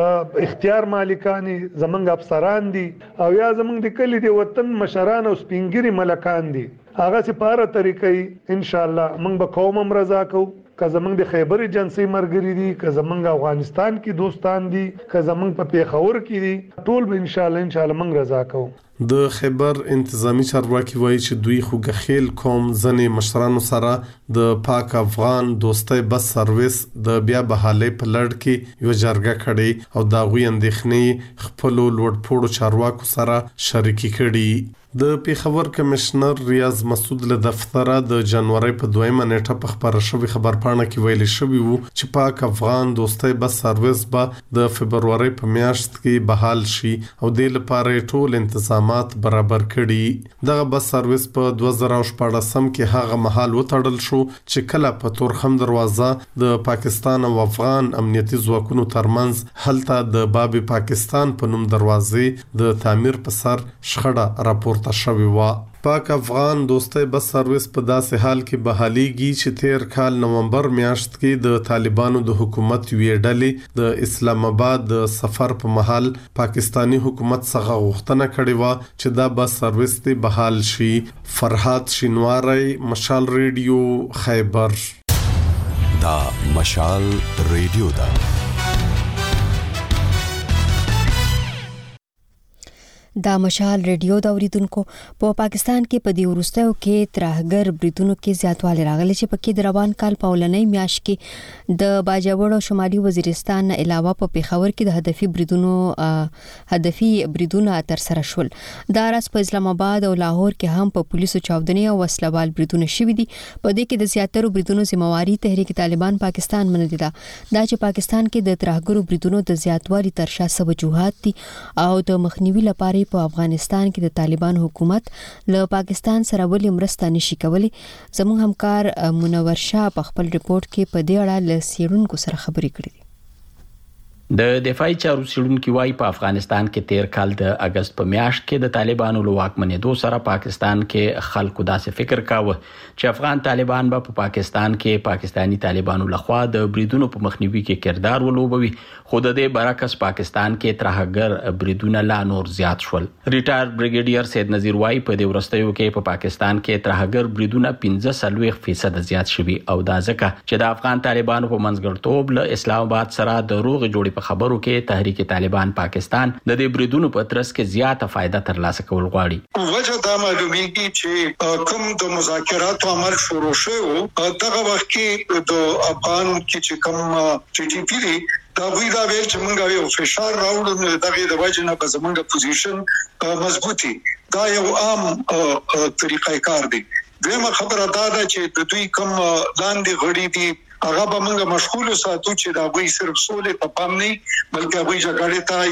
[SPEAKER 20] اختیار مالکانی زمنګ افسران دي او یا زمنګ د کلی دی وطن مشران او سپینګری ملکان دي هغه سپاره طریقې ان شاء الله موږ به قوم هم رضا کو که زمنګ د خیبر ایجنسی مرګری دي که زمنګ افغانستان کې دوستان دي که زمنګ په پیښور کې دي ټول به ان شاء الله موږ رضا کوو.
[SPEAKER 18] د خیبر انتظامی چارواکي وایي چې دوی خوګخیل قوم ځنې مشرانو سره د پاک افغان دوستۍ بس سرویس د بیا بحالۍ په لړ کې یو جرګه کړې او دا غوي اندېښنې خپل لوړپوړو چارواکو سره شریکي کړي. د پیښور کمشنر ریاض مسعود له دفتره د جنوري په 2 نیټه په خبره شوی خبرپاڼه کې ویل شوی وو چې پاک افغان دوستۍ بس سرویس به د فبرवरी په میاشت کې بحال شي او د لپاره ټول تنظیمات برابر کړي. دغه بس سرویس په 2014 کې هغه مهال وټړل شو چې کله په تورخم دروازه د پاکستان او افغان امنیتي ځواکونو ترمنځ هلته د باب پاکستان په نوم دروازې د تعمیر په سر شخړه راپورته شوی و. پاک افغان دوستۍ بس سرویس په داسې حال کې بحاليږي چې تیر کال نومبر میاشت کې د طالبانو د حکومت وی ډلې د اسلام آباد د سفر په محل پاکستانی حکومت څخه غوښتنه کړې و چې دا بس سرویس ته بحال شي. فرحات شینواری، مشال ریډیو، خیبر.
[SPEAKER 21] دا مشال ریډیو دا
[SPEAKER 1] دا مشال ریډیو دا اوریدونکو په پاکستان کې په دی ورستیو کې ترهګر بریدونو کې زیاتوالی راغلی چې په کې د روان کال په ولنۍ میاشت کې د باجوړ او شمالي وزیرستان نه علاوه په پیښور کې د هدفي بریدونه تر سره شول. دا راز په اسلام آباد او لاهور کې هم په پولیسو چاودنې او وسلوال بریدونه شوي دي. په دې کې د زیاترو بریدونو ذمہواری تحریک طالبان پاکستان منلې ده. دا چې پاکستان کې د ترهګرو بریدونو د زیاتوالي تر شا وجوهات دي او د مخنیوي لپاره په افغانستان کې د طالبان حکومت له پاکستان سره ولې مرسته نشي کولی. زموږ همکار منور شاه په خپل ریپورت کې په دې اړه له سیړونکو سره خبرې کړې دي.
[SPEAKER 22] د دفاعي چارو څېړونکي وايي په افغانستان کې تیر کال د اگست په میاشت کې د طالبانو له واکمنېدو سره پاکستان کې خلکو داسې فکر کاوه چې افغان طالبان به په پاکستان کې پاکستانی طالبانو لخوا د بریدونو په مخنیوي کې کردار ولوبوي، خو د دې برعکس پاکستان کې ترهګر بریدونه لا نور زیات شول. ریټایر بریګیډیر سید نذیر وايي په دې ورستیو کې په پاکستان کې ترهګر بریدونه 15% زیات شوي او دا ځکه چې د افغان طالبانو په منځګړتوب له اسلام آباد سره د روغ جوړې په خبرو کې تحریک طالبان پاکستان د دې بریدونو په ترڅ کې زیاته فائدہ ترلاسه کول غواړي.
[SPEAKER 5] وجه دا معلومیږي چې کوم د مذاکراتو عمل شروع شو دغه وخت کې د افغان کې کوم ټي پی دی دا وی دا ویل چې موږ یو فشار راوړو دغه د وجه نه زموږ پوزیشن مضبوطی دا یو عام طریقې کار دی. دغه خبره دا ده چې د دوی کوم لاندې غړي دي هغه به موږ مشغول ساتو چې دا وی صرف سولې ته پام نه بلکې وی جګړې ته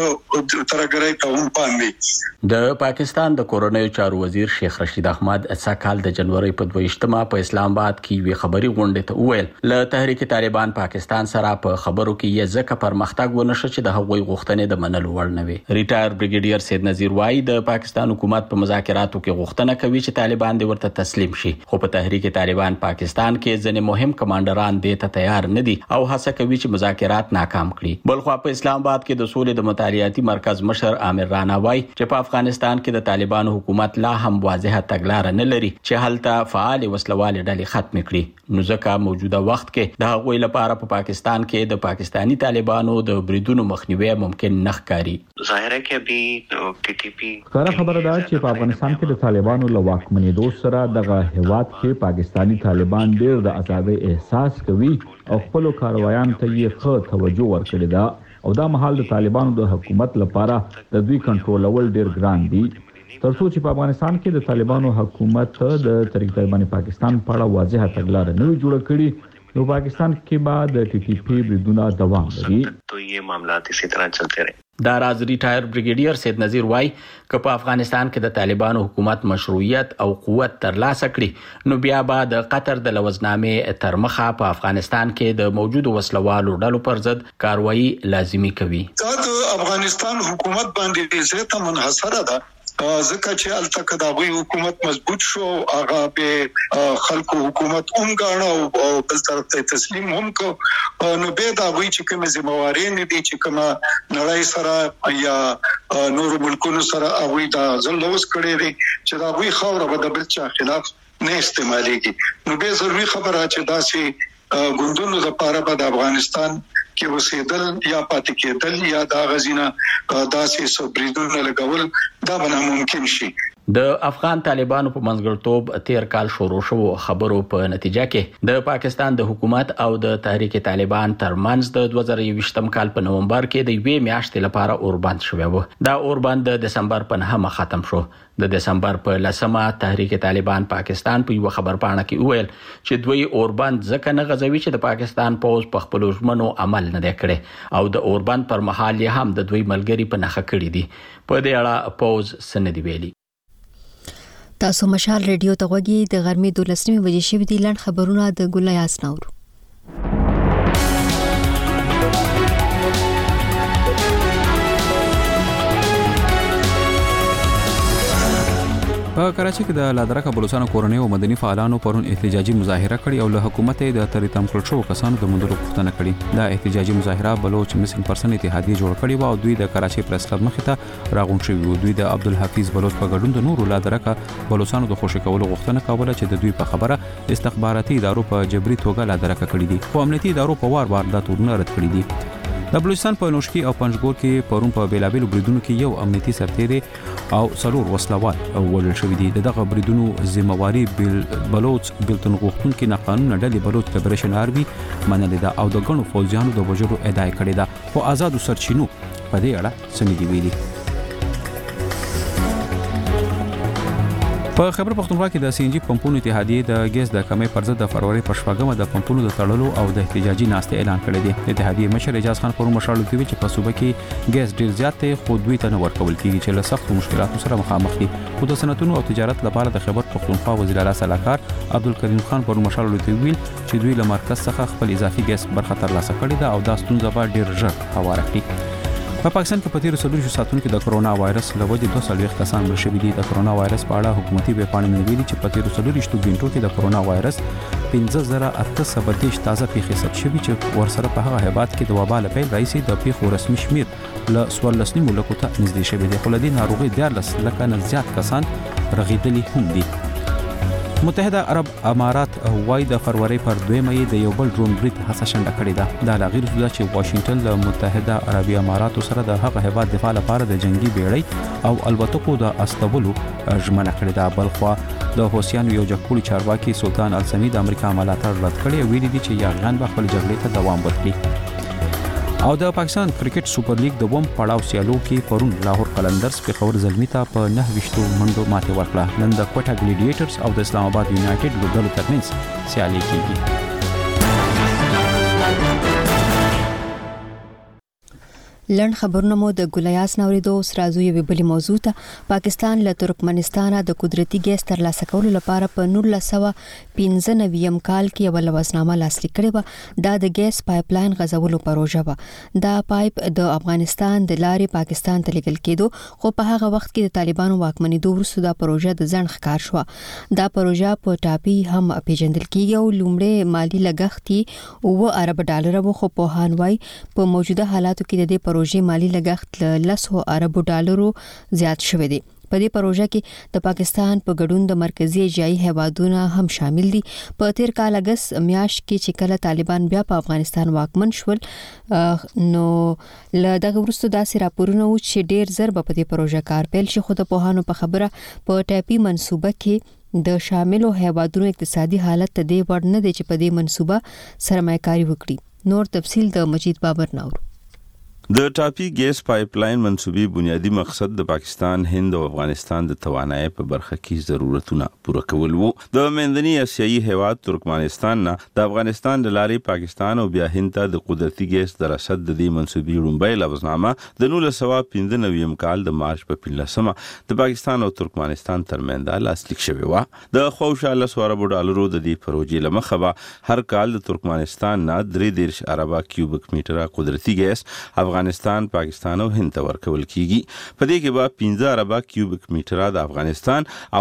[SPEAKER 5] یا ترګرای ته هم پام نه.
[SPEAKER 22] د پاکستان د کورنیو چارو وزیر شیخ رشید احمد سکهال د جنوري په 22مه په اسلام آباد کې وی خبري غونډه ته وویل له تحریک طالبان پاکستان سره په خبرو کې یې ځکه پرمختګ ونشو چې د هغوی غوښتنې د منلو وړ نه وي. ریټایر بریګیډیر سید نذیر وايي د پاکستان حکومت په مذاکراتو کې غوښتنه کوي چې طالبان د ورته تسلیم شي، خو په تحریک طالبان پاکستان کې ځینې مهم کمانډران دې ته تیار نه دي او هڅه کوي چې مذاکرات ناکام کړي. بلخو په اسلام آباد کې د سولې د مطالعاتي مرکز مشر عامر رانا وايي چې په افغانستان کې د طالبانو حکومت لا هم واضحه تګلارې نه لري چې هلته فعال وسلوال ډلې ختم کړي، نو ځکه موجوده وخت کې د هغوی لپاره په پاکستان کې د پاکستانی طالبانو د بریدونو مخنیوي ممکن نه ښکاري.
[SPEAKER 23] ظاهره کې به ټي ټي پی
[SPEAKER 24] خبره ده چې په افغانستان کې د طالبانو له واکمنېدو سره دغه هیواد کې پاکستانی طالبان ډېر د ازادۍ احساس کوي او خپل کاروایانو ته یې ښه توجه ورکړې ده او دا مهال د طالبانو د حکومت لپاره د دوی کنټرولول ډیر ګران دي. ترڅو چې په افغانستان کې د طالبانو حکومت د تحریک طالبان پاکستان په اړه واضحه تګلارې نه جوړه کړي نو پاکستان کې به د ټي ټي پی بریدونه دوام لري.
[SPEAKER 23] تو یہ معاملات اسی طرح چلتے رہے.
[SPEAKER 22] دا راز ریټایر بریګیډیر سید نذیر وايي که په افغانستان کې د طالبانو حکومت مشروعیت او قوت ترلاسه کړي نو بیا به د قطر د لوزنامې تر مخه په افغانستان کې د موجودو وسلوالو ډلو پر ضد کاروایی لازمي کوي.
[SPEAKER 5] دا د افغانستان حکومت باندې زیاته منحصره ده ځکه چې الته دا وی حکومت مضبوط شو هغه به خلکو حکومت غاڼه او بل طرف ته تسلیم هم کو نو به دا وی چې کوم ذمہواری نه دي چې کوم نړۍ سره یا نور ملکونو سره هغه دا ځلوس کړي دي چې دا وی خاور به د بل چا خلاف نه استعمالېږي. نو به ضروري خبره چې دا سي ګوندونو لپاره په افغانستان کې وسیدل یا پاتې کېدل یا دا غزینه داسې سبریدونه لګول دا به ناممکن شي.
[SPEAKER 22] د افغان طالبانو په منځګړتوب تیر کال شروع شو خبرو په نتیجه کې د پاکستان د حکومت او د تحریک طالبان ترمنځ د 2020م کال په نومبر کې د یوې میاشتې لپاره اوربند شوی و. دا اوربند د دسمبر په 9 ختم شو. د دسمبر په 10 تحریک طالبان پاکستان په یو خبرپاڼه کې وویل چې دوی اوربند ځکه نه غځوي چې د پاکستان پوز په خپل ژمنو عمل نه کړي او د اوربند پر مهال یې هم د دوی ملګری په نخښه کړی دي. په دې اړه پوز سندې ویلي.
[SPEAKER 1] تاسو مشال ریډیو ته غوږی د غرمې 12 بجې شوې دي. لړ خبرونه د ګل یاسنور.
[SPEAKER 2] په کراچۍ کې د لادرکه بلوچستان کورنۍ او مدني فعالانو پرون احتجاجي مظاهره کړې او له حکومت د تریتم کړ شو کسانو د مندلو پوښتنه کړې. دا احتجاجي مظاهره بلوچ مسنګ پرسن اتحادیه جوړ کړې و او دوی د کراچۍ پریس کلب مخې ته راغون شوي وو. دوی د عبدالحفیظ بلوچ په ګډون د نورو لادرکه بلوچستانو د خوشی کولو غوښتنه کوله چې د دوی په خبره استخباراتي ادارو په جبري توګه لادرکه کړې دي خو امنیتي ادارو په وار دا تورونه رد کړي دي. د بلوچستان په نوشکی او پنجګور کې پرون په بیلابیلو بریدونو کې یو امنیتي سرتیری او څلور وسلوال وژل شوي دي. دغه بریدونو ذمہواری بلوچ بلتون غوښتونکو ناقانونه ډلې بلوچ لیبریشن آرمي منلې ده او د ګڼو فوجیانو د وژلو ادعا کړې ده خو آزادو سرچینو په دې اړه څه نه دي ویلي. په خیبر پختونخوا کې د سی ان جی پمپونو اتحادیه د ګیس د کمې پر ضد د فروری په شپږمه د پمپونو د تړلو او د احتجاجي ناستې اعلان کړی دی. اتحادیه مشر اجاز خان پرون مشال کوي چې په صوبه کې ګیس ډیر زیات دی خو دوی ته نه ورکول کیږي چې له سختو مشکلاتو سره مخامخ دي. خو د صنعتونو او تجارت لپاره د خیبر پختونخوا وزیر اعلی صلاحکار عبدالکریم خان پرون مشال کوي چې دوی له مرکز څخه خپل اضافي ګیس برخه ترلاسه کړې ده او دا ستونزه به ډیر ژر هواره کړي. په پاکستان کې په تیر 30 ساعتونو کې د کرونا وایرس له وجې 240 کسان مړ شوي دي. د کرونا وایرس په اړه حکومتي ویبپاڼې ویلي چې په تیر 30 غنټو کې د کرونا وایرس 15832 تازه پیښې ثبت شوي چې ورسره په هغه هیواد کې د وبا له پیل راځي د پیښو رسمي شمیر له 14 ملکو ته نږدې شوی دی خو له دې ناروغي 14 لکه نه زیات کسان رغیدلي هم دي. متحده عرب امارات وايي د فروری پر 2 د یو بل ډرون برید هڅه شنډه کړې ده. دا لغیر شو چې واشنگټن د متحده عربي اماراتو سره د هغه هیواد دفاع لپاره د جنگي بیړۍ او الوتکو د استولو ژمنه کړې ده. بلخوا د حوثیانو یو جګپوړي چارواکي سلطان السمی د امریکا ملاتړ رد کړی ویلي دي چې یارغان به خپل جګړې ته دوام ورکړي. او د پاکستان کرکټ سوپر لیګ د ووم پړاو سیالو کې پرون لاهور قلندرز پېښور زلمی ته په 9 منډو ماتې ورکړه. نن د کوټا ګلیډیټرز او د اسلام آباد یونایټډ لوبډلو ترمنځ سیالي کیږي.
[SPEAKER 1] لړ خبرونه مو د ګلیاس نوریدو سرازو یو بلی موضوع ته پاکستان له ترکمنستان د قدرتي ګیس ترلاسه کولو لپاره په 1995 کال کې یو لوازنامه لاسلیک کړې و. دا د ګیس پایپ لاین غځولو پروژه و. دا پایپ د افغانستان د لارې پاکستان ته لیږل کېدو خو په هغه وخت کې د طالبانو واکمنېدو وروسته دا پروژه د ځنډ ښکار شو. دا پروژه په ټاپي هم پیژندل کېږي او لومړی مالی لګښت یې 9 ارب ډالر و خو په هانوای په موجوده حالاتو کې د دې پروژې مالی لګښت له 10 ارب ډالرو زیات شوی دی. په دې پروژه کې د پاکستان په ګډون د مرکزی ایشیايي هیوادونو هم شامل دي. په تیر کال اگست میاشت کې چې کله طالبان بیا په افغانستان واکمن شول نو له دغه وروسته داسې راپورونه و چې ډیر زر په دې پروژه کار پیل شي خو د پوهانو په خبره په ټاپي منصوبه کې د شاملو هیوادونو اقتصادي حالت ته دی ور نه دی چې په دې منصوبه سرمایه‌کاري وکړي. نور تفصیل د مجید بابر ناور.
[SPEAKER 6] د ټاپي ګیس پایپ لاین منسوبي بنیادی مقصد د پاکستان، هند او افغانستان د توانایي په برخه کې ضرورتونه پوره کول وو. د منځني اسیایي هیواد ترکمنستان نه د افغانستان د لارې پاکستان او بیا هند ته د قدرتي ګیس د رسد د دې منسوبي لومړی لوازنامه د 1995 کال د مارچ په 15مه د پاکستان او ترکمنستان ترمنځ لاسلیک شوی و. د خوشاله ارب ډالرو د دې پروژې لمخه به هر کال د ترکمنستان نه 3 ارب کیوبیک میټره قدرتي ګیس افغانستان، پاکستان او هند ته ورکول کیږي. په دې کې به 15 اربه کیوبیک میټره د افغانستان او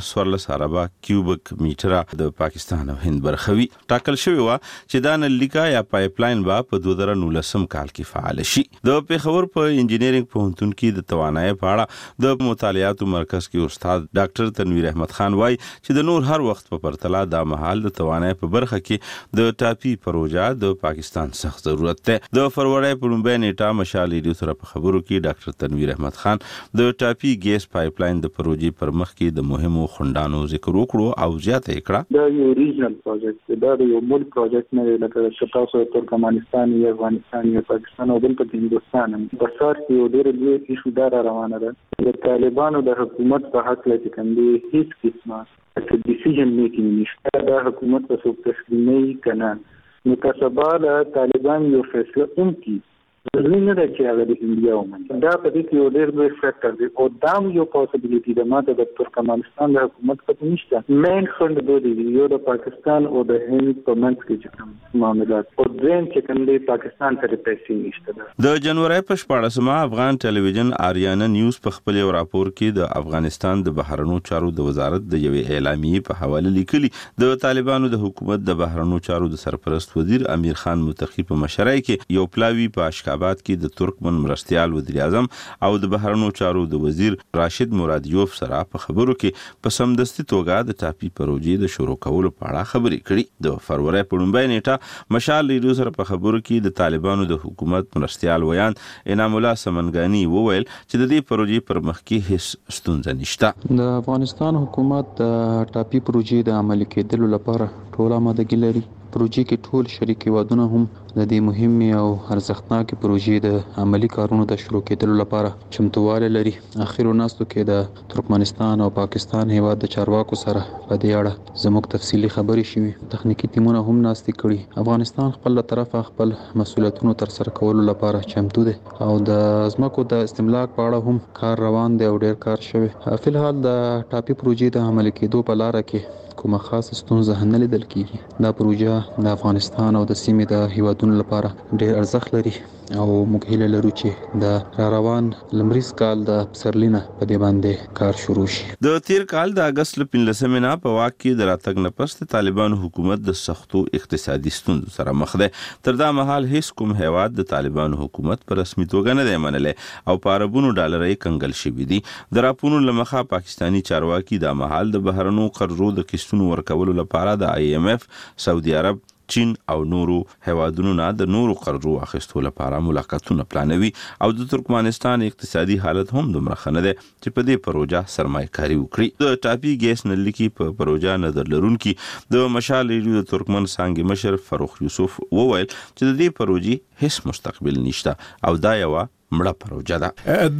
[SPEAKER 6] 14 اربه کیوبیک میټره د پاکستان او هند برخوي. ټاکل شوی و چې دا نلیکا یا پایپ لاین به په 2019 کال کې فعال شي. د پیښور په انجینرینګ پوهنتون کې د توانایي په اړه د مطالعاتو مرکز کې استاد ډاکټر تنویر احمد خان وایي چې د نور هر وخت په پرتله د مهال د توانایي په برخه کې د ټاپي پروژه د پاکستان سخت ضرورت ده. د فروری په لومړۍ نیټه مشال ریډیو سره په خبرو کې ډاکټر تنویر احمد خان د ټاپي ګیس پایپ لاین د پروژې پر مخ کې د مهمو خندانو ذکر وکړو او زیاته کړه.
[SPEAKER 3] دا یو ریجنل پروژیکټ دا یو ملک پروژیکټ نه لکه چې تاسو ترکمنستان یا افغانستان یا پاکستان او بل په هندستان په سر کې یو ډېر لوی ایشو دار روانه ده. د طالبانو د حکومت په حق لته کوم دي هیڅ قسمه ډیسیژن میکینګ نشته. دا حکومت په څوک تسلیمي کنه نو کسباله طالبان یو فیصله کوي ضروري نه ده چې هغه د انډیا ومني. دا په دې کې یو ډېر لوی فیکټر دی او دا یو پوسیبিলিټي ده. ماته د ترکمنستان د حکومت په نشته مین فند دی یو د پاکستان او د هند په منځ کې چې کوم معاملات او دریم چې کوم دی پاکستان ته پیسې نشته.
[SPEAKER 6] د جنوري په 14مه افغان ټلویزیون آریانا نیوز په خپل راپور کې د افغانستان د بهرنیو چارو د وزارت د یوې اعلامیې په حواله لیکلي د طالبانو د حکومت د بهرنیو چارو د سرپرست وزیر امیر خان متقی په مشرۍ کې یو پلاوی په اشکاباد کې د ترکمن مرستيال وزیر اعظم او د بهرنیو چارو د وزیر راشد مرادیوف سره په خبرو کې په سمدستي توګه د ټاپي پروژې د شروع کولو په اړه خبرې کړې. د فروری په لومړۍ نیټه مشال ریډیو سره په خبرو کې د طالبانو د حکومت مرستيال ویان انعام الله سمنګانی وویل چې د دې پروژې پر مخ کې هیڅ ستونزه نشته.
[SPEAKER 4] د افغانستان حکومت د ټاپي پروژې د عملي کېدلو لپاره ټول آمادګي لري. پروژې کې ټول شریک هیوادونه هم د دې مهمه او ارزښتناکې پروژې د عملی کارونو د شروع کېدلو لپاره چمتووالی لري. اخیرو ناستو کې د ترکمنستان او پاکستان هیواد د چارواکو سره په دې اړه زموږ تفصیلی خبرې شوې. تخنیکی ټیمونه هم ناستې کړي. افغانستان خپل طرفه خپل مسؤلیتونو تر سره کولو لپاره چمتو دی او د ځمکو د استملاک په اړه هم کار روان دی او ډیر کار شوی. په الحال د ټاپي پروژې د عملي کېدو په لار کې کومه خاصه ستونزه نه لیدل کیږي. دا پروژه د افغانستان او د سیمې د هیوادونو لپاره ډېر ارزښت لري او موږ هیله لرو چې د روان لمریز کال د پسرلینه په دې باندې کار شروع شي.
[SPEAKER 6] د تیر کال د اگست 15 نه په واک کې د راتګ نه پس طالبانو حکومت د سختو اقتصادي ستونزو سره مخ ده. تر دا مهال هیڅ کوم هیواد د طالبانو حکومت پر رسمي توګه نه دی منلی او په اربونو ډالرۍ کنګل شوي دي. د راپورونو لمخه پاکستانی چارواکي د مهال د بهرنیو قرضو د قسطونو ورکولو لپاره د IMF، سعودي عرب، چین او نورو هیوادونو نه د نورو قرضو اخیستو لپاره ملاقاتونه پلانوي او د ترکمنستان اقتصادي حالت هم دومره ښه نه ده چې په دې پروژه سرمایه‌کاري وکړي. د ټاپي ګیس نلیکي په پروژه نظر لرونکي د مشال ریډیو د ترکمن څانګې مشر فروخ یوسف وویل چې د دې پروژې هیڅ مستقبل نشته او دا یو مړه پروژه ده.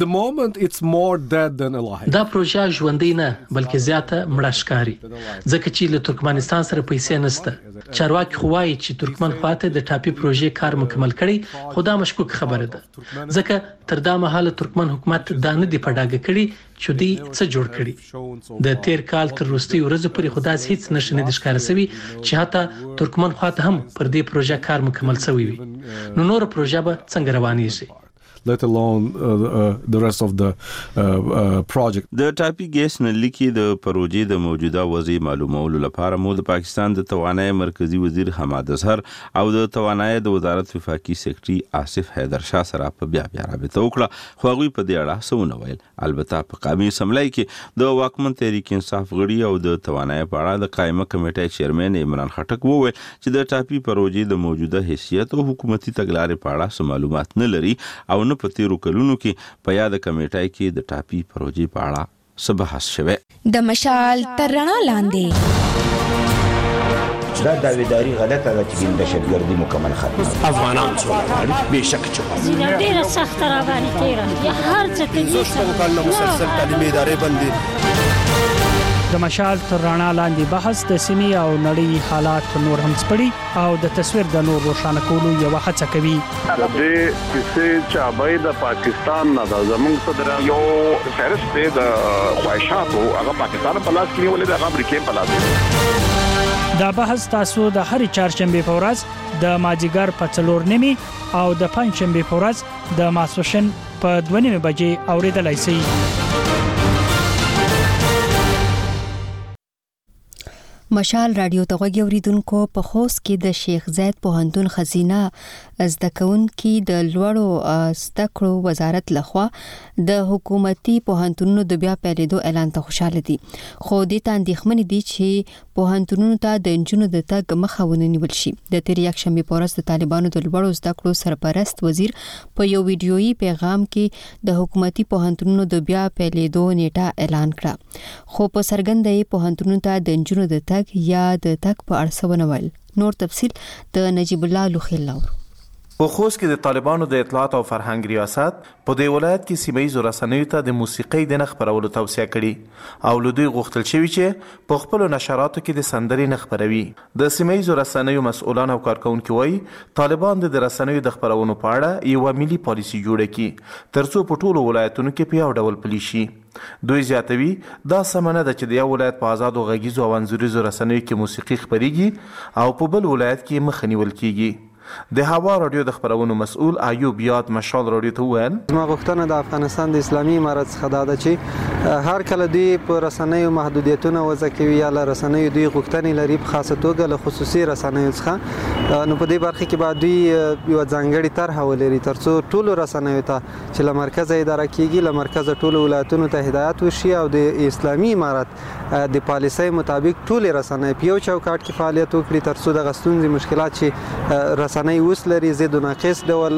[SPEAKER 7] دا پروژه ژوندۍ نه بلکې زیاته مړه ښکاري ځکه چې له ترکمنستان سره پیسې نشته. چارواکي خو وایي چې ترکمن خواته د ټاپي پروژې کار مکمل کړي خو دا مشکوک خبره ده ځکه تر دا مهاله ترکمن حکومت دا نه دی په ډاګه کړي چې دوی څه جوړ کړي. د تیر کال تر وروستي ورځو پورې خو داسې هیڅ نښه نه دي ښکاره سوي چې حتی ترکمن خواته هم پر دې پروژه کار مکمل سوی وي. نو نور پروژه به څنګه روانېږي
[SPEAKER 9] let alone the rest of the project.
[SPEAKER 6] د ټاپي ګیس نلیکي د پروژې د موجوده وضعیت معلومولو لپاره مو د پاکستان د توانایي مرکزی وزیر حماد اظهر او د توانایي د وزارت وفاقي سیکرټري آصف حیدر شاه سره په بیا رابطه وکړه خو هغوی په دې اړه څه ونه ویل. البته په قومي اسمبلی کې د واکمن تحریک انصاف غړي او د توانایي په اړه د قائمه کمیټې چیرمن عمران خټک وویل چې د ټاپي پروژې د موجوده حیثیت او حکومتي تګلارې په اړه څه معلومات نه لري او نه په تیرو کلونو کې په یاد کمیټای کې د ټاپي پروژې په اړه څه بحث شوه.
[SPEAKER 25] د مشال تر رڼا لاندې
[SPEAKER 26] دا داویداری غلطه ده چې د دهشتګردي مکمل ختم
[SPEAKER 27] افغانان څو بهشکه چې
[SPEAKER 28] ډیره سخت را باندې تیره یا هر څه ته
[SPEAKER 27] څه کال مسلسل تعلیمي ادارې باندې
[SPEAKER 29] د مشال تر رڼا لاندې بحث د سیمې او نړۍ حالات نور هم سپړي او د تصویر د نور روښانه کولو یو هڅه کوي.
[SPEAKER 30] د دې کیسې چې د پاکستان نه د زموږ صدر یو فهرست د خواهشاتو هغه پاکستان په لاس کې ولې د امریکای په لاس
[SPEAKER 29] دا بحث تاسو د هر چهارشنبه په ورځ د مازیګر په 4:30 او د پنځشنبه په ورځ د ماسوشن په 2:30 بجې اوریدلای شئ.
[SPEAKER 1] مشال رادیو ته غوږی اوریدونکو په خوست کې د شیخ زید پوهنتون خزینه زدکون کې د لوړو زدکړو وزارت لخوا د حکومتي پوهنتونونو د بیا پیلېدو اعلان ته خوشاله دي، خو د تاندېخمن دي چې پوهنتونونو ته د انجونو د تګ مخه ونیول شي. د تیر یکشنبه په ورځ د طالبانو د لوړو زدکړو سرپرست وزیر په یو ویډیويي پیغام کې د حکومتي پوهنتونونو د بیا پیلېدو نیټه اعلان کړه، خو په څرګنده یې پوهنتونونو ته د انجونو د تګ یا د تګ په اړه ونویل. نور تفصیل د نجیب الله لوخیل لاور.
[SPEAKER 8] په خوست کې د طالبانو د اطلاعات او فرهنګ ریاست په دې ولایت کې سیمه‌یزو رسنیو ته د موسیقۍ د نخ خپرولو توصیه کړې او له دوی غوښتل شوی چې په خپل نشراتو کې د سندرې نخ خپروي. د سیمه‌یزو رسنیو مسؤلان او کارکونکو وایي طالبان د رسنیو د خپرونو په اړه یو ملي پالیسي جوړه کړي ترڅو په ټولو ولایتونو کې په یو ډول پلی شي. دوی زیاتوي دا سمنه ده چې د یو ولایت په آزادو غږیزو او انځوریزو رسنیو کې موسیقي خپريږي او په بل ولایت کې مخ نیول کیږي. د هوا رادیو د خبرونو مسؤل ایوب یاد مشال رادیو ته وویل
[SPEAKER 10] ما غوښتنه د افغانستان د اسلامي امارت څخه دا ده چې هر کله دوی په رسنیو محدودیتونه وضع کوي یا له رسنیو دوی غوښتنې لري په خاصه توګه له خصوصي رسنیو څخه، نو په دې برخه کې باید دوی یو ځانګړي طرحه ولري ترڅو ټولو رسنیو ته چې له مرکزه اداره کیږي له مرکزه ټولو ولایتونو ته هدایت وشي او د اسلامي امارت د پالیسۍ مطابق ټولې رسنۍ په یو چوکاټ کې فعالیت وکړي ترڅو د غستونځي مشکلات چې رسنۍ اوس لري زید و ناقص ډول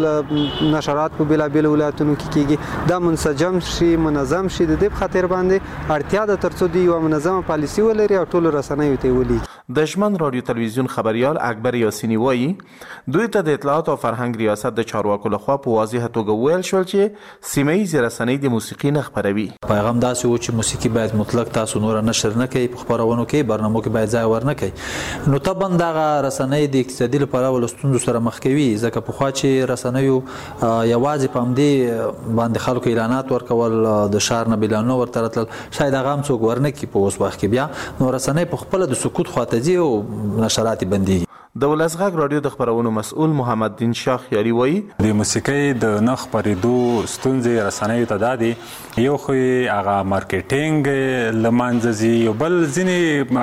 [SPEAKER 10] نشرات په بلابل ولایتونو کې کیږي دا منسجم شي منظم شي. د دې په خاطر باندې اړتیا ده ترڅو دوی یو منظمه پالیسي ولري او ټولو رسنیو ته ولي.
[SPEAKER 8] د ژمن رادیو تلویزیون خبريال اکبر یاسینی وایي دوی ته د اطلاعات او فرهنګ ریاست د چارواکو لخوا په واضح توګه ویل شول چې سیمه‌یزې رسنۍ د موسیقي نه خپروي.
[SPEAKER 11] پیغام داسې و چې موسیقي باید مطلق تاسو نور نشر نه کوي، په خبرونو کې برنامو کې باید ځای ورنه کوي. نو طبعا دغه رسنۍ د اقتصادي لپاره ولستونو سره مخ کوي ځکه په خوا چې رسنیو یوازې په همدې باندې خلکو اعلانات ورکول د شهر نه بلانو ورته راتلل شاید هغه هم څوک ورنه کوي په اوس وخت کې بیا نو رسنۍ په خپل د سکوت خواته ځي او نشرات بندي.
[SPEAKER 8] د ولسغږ رادیو د خبرونو مسؤل محمد دین شاه خیالي وایي
[SPEAKER 12] د موسیقۍ د نخ خپرېدو ستونزې رسنیو ته دا دي یو خو هغه مارکیټینګ له منځه ځي، یو بل ځینې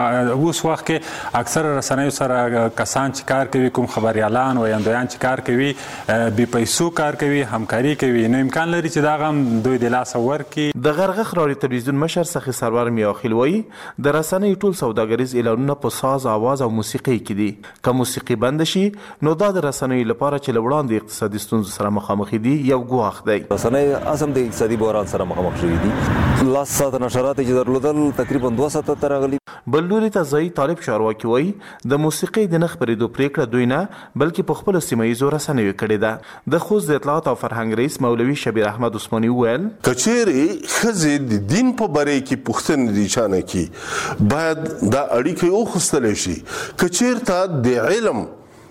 [SPEAKER 12] اوس وخت کې اکثر رسنیو سره کسان چې کار کوي کوم خبریالان ویاندویان چې کار کوي بې پیسو کار کوي همکاري کوي نو امکان لري چې دا هم دوی د لاسه ورکړي.
[SPEAKER 8] د غرغښ رادیو تلویزیون مشر سخي سرور میاخیل وایي د رسنیو ټول سوداګریز اعلانونه په ساز اواز او موسیقۍ کې دي، موسیقي بند شي نو دا د رسنیو لپاره چې لوړاندې اقتصادي ستونزو سره مخامخ دي یو ګواښ دی.
[SPEAKER 13] رسنۍ اعظم د اقتصادي بحران سره مخامخ شوي دي. لاس ساعت نشرات چې درلودل تقریبا 2 ساعت ته راغلي.
[SPEAKER 8] بل لوري ته ځای طالب چارواکي وایي د موسیقۍ د نه خپرېدو پریکړه دوی نه بلکې په خپل سیمه‌یزو رسنیو کړې ده. د خوست د اطلاعات او فرهنګ رئیس مولوي شبیر احمد عثماني وویل
[SPEAKER 14] کچېرې ښځې د دین په باره کې پوښتنې دي چانه کې باید دا اړیکې وخوستل شي. کچېرته د علم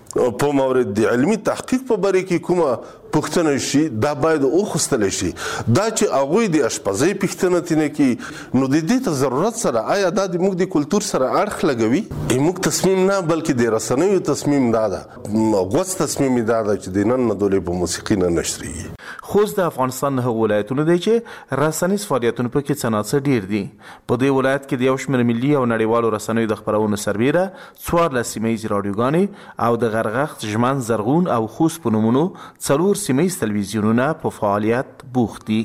[SPEAKER 14] په مورد د علمي تحقیق په باره کې کومه پوښتنه شي دا باید وخوستل شي. دا چې هغوی د اشپزۍ پوښتنه تینه کې نو د دې ته ضرورت سره آیا دا د موږ د کلتور سره اړخ لګوي؟ موږ تصمیم نه بلکې د رسنیو تصمیم دا ده غوڅ تصمیم دا ده چې د نن نه دولې په موسیقي نه نشريږي.
[SPEAKER 8] خوست د افغانستان نه ولایتونه دی چې رسنیز فعالیتونه پکې څنګه ډیر دي. په دې ولایت کې د یو شمېر ملي او نړیوالو رسنیو د خبرونو سربیره 14 سیمه‌یزې رادیوګانې او د غرغښ ژمن زرغون او خوست په نومونو 4 سیمه‌یز تلویزیونونه په فعالیت بوخت دي.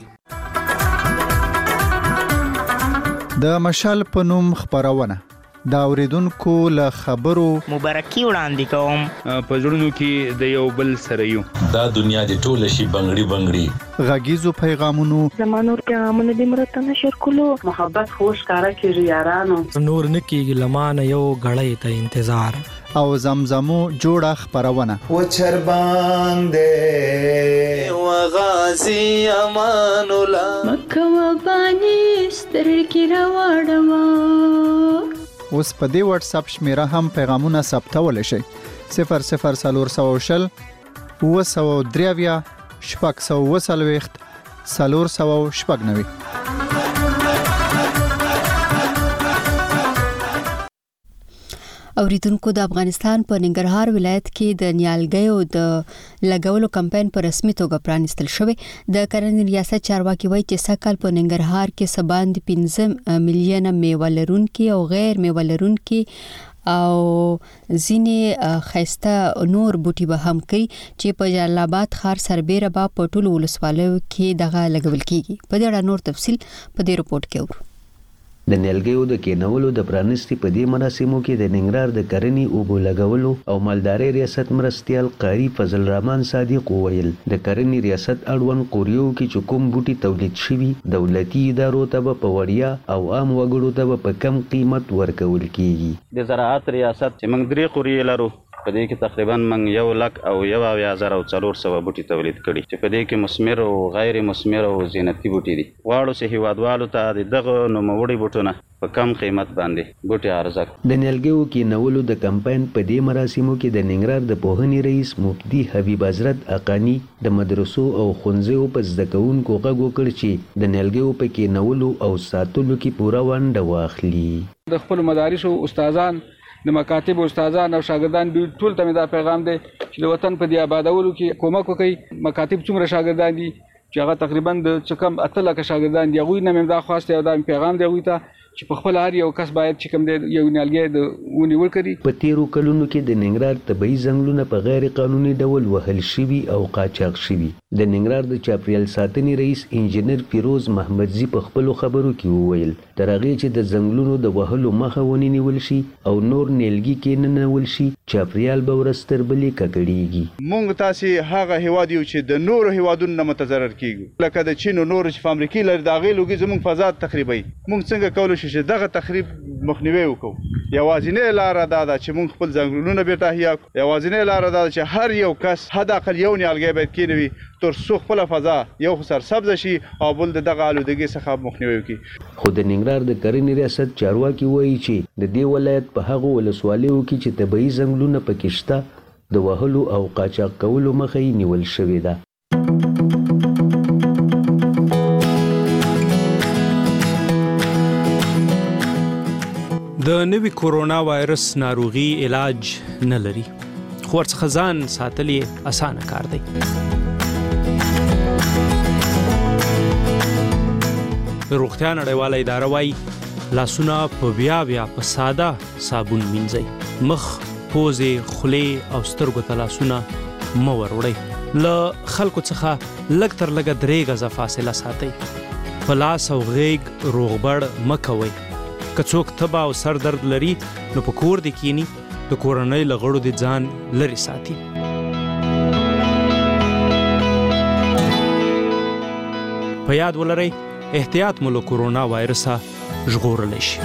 [SPEAKER 15] د مشال په نوم خبرونه دا اوریدونکو له خبرو
[SPEAKER 16] مبارکي وړاندې کوم
[SPEAKER 17] په ژوندونو کې د یو بل سره یو
[SPEAKER 19] دا دنیا د ټوله شي بنگړي بنگړي
[SPEAKER 15] غږیزو پیغامونو
[SPEAKER 31] زمانور پیغامونه د مرته نشر کولو
[SPEAKER 32] محبت خوش کارا کیږي یارانو
[SPEAKER 33] نور نکیږي لمانه یو غړې ته انتظار
[SPEAKER 15] او زمزمو جوړه خبرونه
[SPEAKER 34] و چرباندې و غازی امان الله
[SPEAKER 35] مکه و بانی سترګې راوړم.
[SPEAKER 15] اوس په دې واتس اپ شمیره هم پیغامونه ثبتول شي 00420 903 640 490.
[SPEAKER 1] اوریدونکو د افغانستان په ننګرهار ولایت کې د نیالګیو د لګولو کمپاین په رسمي توګه پرانیستل شوی. د کرنې ریاست چارواکي وایي چې سږ کال په ننګرهار کې سباند 15 میلیونه میوه لرونکي او غیر میوه لرونکي او ځینې خسته نور بوټي به هم کوي چې په جلال آباد ښار سربېره به په ټولو ولسوالیو کې دغه لګول کیږي. په دې اړه نور تفصیل په دې رپورت کې اورو.
[SPEAKER 2] د نیالګیو د کینولو د پرانیستي په دې مراسمو کې د ننګرهار د کرنې اوبو لګولو او مالدارۍ ریاست مرستیال قاری فضل الرحمن صادق وویل د کرنې ریاست اړوند قوریو کې چې کوم بوټي تولید شوي دولتي ادارو ته به په وړیا او عام وګړو ته به په کم قیمت ورکول کیږي.
[SPEAKER 3] د زراعت ریاست چې موږ 3 قوریې لرو په دې کې تقریبا موږ 1,04,400 بوټي تولید کړي چې په دې کې مثمر او غیر مثمر او زینتي بوټي دي. غواړو چې هیوادوالو ته دغه نوموړي بوټونه په کم قیمت باندې بوټي عرضه کړي.
[SPEAKER 2] د نیالګیو کینولو د کمپاین په دې مراسمو کې د ننګرهار د پوهنې رئیس مفتی حبیب حضرت اقانی د مدرسو او ښوونځیو په زده کوونکو غږ وکړ چې د نیالګیو په کینولو او ساتلو کې پوره ونډه واخلي.
[SPEAKER 4] د خپل مدارسو استادان د مکاتب استادان او شاګردان ټول ته دا پیغام دی چې د وطن په دی آبادولو کې کومک وکړي. مکاتب څومره شاګردان دي چې هغه تقریبا د چکم 8 لک شاګردان دی. غوی نه مې دا خواسته او دا پیغام دی غوی ته چې په خپل هر یو کس باید چې کوم دی یو نیالګي د ونیول کړي.
[SPEAKER 2] په تیرو کلونو کې د ننګرهار طبي ځنګلونه په غیر قانوني ډول وهل شوي او قاچاق شوي. د ننګرهار د چاپریال ساتنې رئیس انجنیر فیروز محمدزي په خپلو خبرو کې وویل تر هغې چې د ځنګلونو د وهلو مخه ونیول شي او نور نیالګي کې ننول شي چاپریال به ورځ تر بلې ککړېږي.
[SPEAKER 5] موږ تاسې هغه هیواد یو چې د نورو هیوادونو نه متضرر کیږو لکه د چین او نورو چې په امریکا لري د هغې لوګي زموږ فضا تخریبوي. موږ څنګه کولی شو چې دغه تخریب مخنیوی وکړو؟ یوازینۍ لاره دا ده چې موږ خپل ځنګلونه بیرته احیا کړو. یوازینۍ لاره دا ده چې هر یو کس حد اقل یو نیالګی باید کینوي تر څو خپله فضا یو خو سرسبزه شي او بل د دغه آلودګۍ څخه مخنیوی وکړي.
[SPEAKER 2] خو د ننګرهار د کرنې ریاست چارواکي وایي چې د دې ولایت په هغو ولسوالیو کې چې طبیعي ځنګلونه پکې شته د وهلو او قاچاق کولو مخه یې نیول شوې ده.
[SPEAKER 6] د نوي کورونا وایرس ناروغي علاج نه لري خو ورڅخه ځان ساتل یې اسانه کار دی. د روغتیا نړیواله اداره وایي لاسونه په بیا په ساده صابون مینځئ. مخ، پوزې، خولې او سترګو ته لاسونه مه وروړئ. له خلکو څخه لږ تر لږه 3 غزه فاصله ساتئ. په لاس او غیږ روغبړ مه کوئ. که څوک تبه او سر درد لري نو په کور دې کینی د کورنۍ له غړو دې ځان لرې ساتي. په یاد ولرئ احتیاط مو له کورونا وایرسه ژغورلی شي.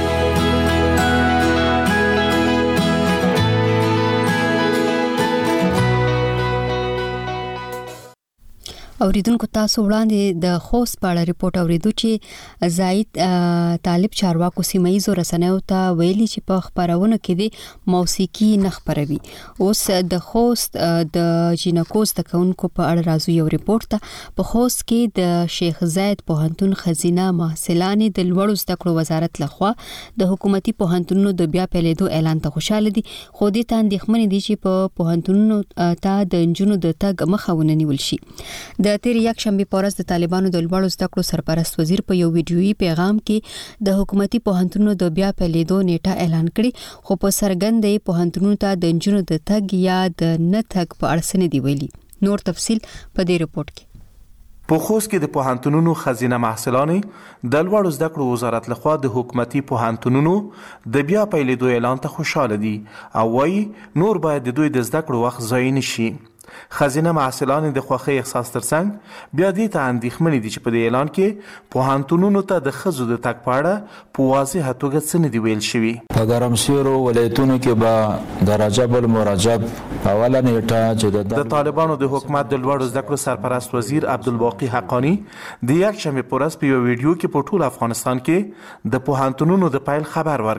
[SPEAKER 1] اوریدونکو تاسو وړاندې د خوست په اړه ریپورت اوریدو چې زاید طالب چارواکو سیمایي رسنیو ته ویلي چې په خبرونه کې د موسیقي نه خبروي. اوس د خوست د جینکوز د کونکو په اړه راځو یو ریپورت ته. په خوست کې د شیخ زاید پوهنتون خزینه محصلانې د لوړو زده کړو وزارت لخوا د حکومتي پوهنتونونو د بیا پیلېدو اعلان ته خوشاله دي خو دې ته اندېښمنې دي چې په پوهنتونونو ته د نجونو د تګ مخه ونه نیول شي. د تیر یک شنبه په ورځ د طالبانو د لوړو زده کړو سرپرست وزیر په یو ویډیويي پیغام کې د حکومتي پوهنتونونو د بیا پیلېدو نیټه اعلان کړي خو په څرګنده پوهنتونونو ته د نجونو د تګ یا د نه تګ په اړه څه دی ویلي. نور تفصیل په دې رپورت کې.
[SPEAKER 8] په خوست کې د پوهنتونونو خزینه محصلانې د لوړو زده کړو وزارت لخوا د حکومتي پوهنتونونو د بیا پیلېدو اعلان ته خوشاله دي او وایي نور باید د دوی د زده کړو وخت ضایع نشي. خزینه محصلانې د خوښۍ احساس ترڅنګ بیا دې ته اندېښمنې دي چې په دې اعلان کې پوهنتونونو ته د ښځو د تګ په اړه په واضحه توګه څه نه دي ویل شوي.
[SPEAKER 7] په ګرمسیرو ولایتونو کې به د رجب المرجب اوله نیټه چې
[SPEAKER 8] د طالبانو د حکومت د لوړو زده کړو سرپرست وزیر عبدالباقي حقانی د یک شنبې په ورځ په یو ویډیو کې په ټول افغانستان کې د پوهنتونونو د پیل خبر ورکړ.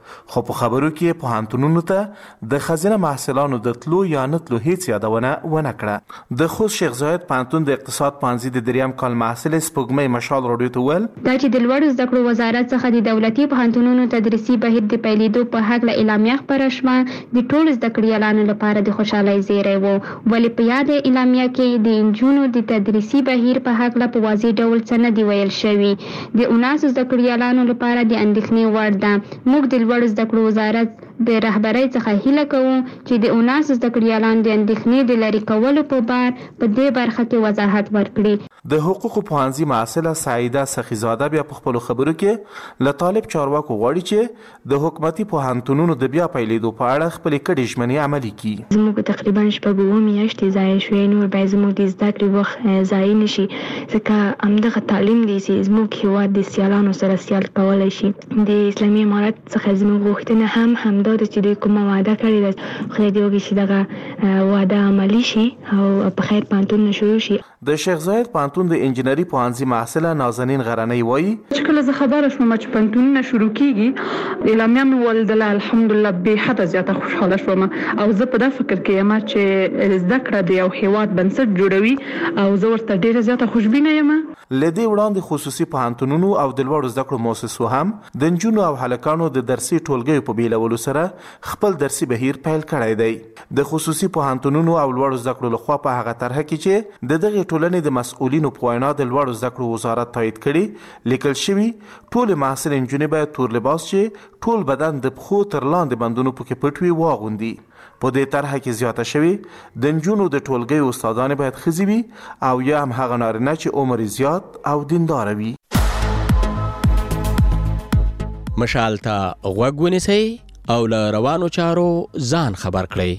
[SPEAKER 8] خو په خبرو کې پوهنتونونو ته د خزینه محصلانو د تلو یا نه تلو هیڅ یادونه ونه کړه. د خوست شیخ زاید پوهنتون د اقتصاد پوهنځي د دریم کال محصل سپوږمۍ مشال راډیو ته وویل
[SPEAKER 9] دا چې د لوړو زده کړو وزارت څخه د دولتي پوهنتونونو تدریسي بهیر د پیلېدو په هکله اعلامیه خپره شوه د ټولو زده کړیالانو لپاره د خوشحالۍ زیری و، ولې په یاد اعلامیه کې د نجونو د تدریسي بهیر په هکله په واضح ډول څه نه دي ویل شوي. د 19 زده کړیالانو لپاره د اندېښنې وړ ده. موږ د لوړو زده کړو وزارت د رهبرۍ څخه هیله کوو چې د 19 زده کړیالانو د اندېښنې د لرې کولو په بار په دې برخه کې وضاحت ورکړي.
[SPEAKER 8] د حقوقو پوهنځي محصله سعیده سخیزاده بیا په خپلو خبرو کې له طالب چارواکو غواړي چې د حکومتي پوهنتونونو د بیا پیلېدو په اړه خپلې کډې ژمنې عملي کړي.
[SPEAKER 9] زموږ تقریبا 6 میاشتې ضایع شوې، نور باید زموږ د زده کړې وخت ضایع نه شي، ځکه همدغه تعلیم دی چې زموږ هېواد د سیالانو سره سیال کولی شي. د اسلامي امارت څخه زموږ غوښتنه هم همدا ده چې دوی کومه وعده کړې ده، خدای دې وکړي چې دغه وعده عملي شي او په خیر پوهنتونونه شروع شي.
[SPEAKER 8] د شیخ زاید پوهنتون د انجینري پوهنځي محصله نازنین غرنۍ وایي
[SPEAKER 10] چې کله زه خبره شوم چې پوهنتونونه شروع کیږي اعلامیه مې ولیدله، الحمدلله بې حده زیاته خوشحاله شوم او زه په دا فکر کې یم چې زده کړه د یو هېواد بنسټ جوړوي او زه ورته ډېره زیاته خوشبینه یم.
[SPEAKER 8] له دې وړاندې خصوصي پوهنتونونو او د لوړو زده کړو مؤسسو هم د نجونو او هلکانو د درسي ټولګیو په بیلولو سره خپل درسي بهیر پیل کړی دی. د خصوصي پوهنتونونو او لوړو زده کړو لخوا په هغه طرحه کې چې د دغې ټولنې د مسؤلینو په وینا د لوړو زده کړو وزارت تایید کړي لیکل شوي ټولې محصل نجونې باید تور لباس چې ټول بدن د پښو تر لاندې بندونو پکې پټ وي واغوندي. په دې طرحه کې زیاته شوي د نجونو د ټولګیو استادانې باید ښځې وي او یا هم هغه نارینه چې عمر زیات او دینداره وي.
[SPEAKER 11] مشال ته غوږ ونیسئ او له روانو چارو ځان خبر کړئ.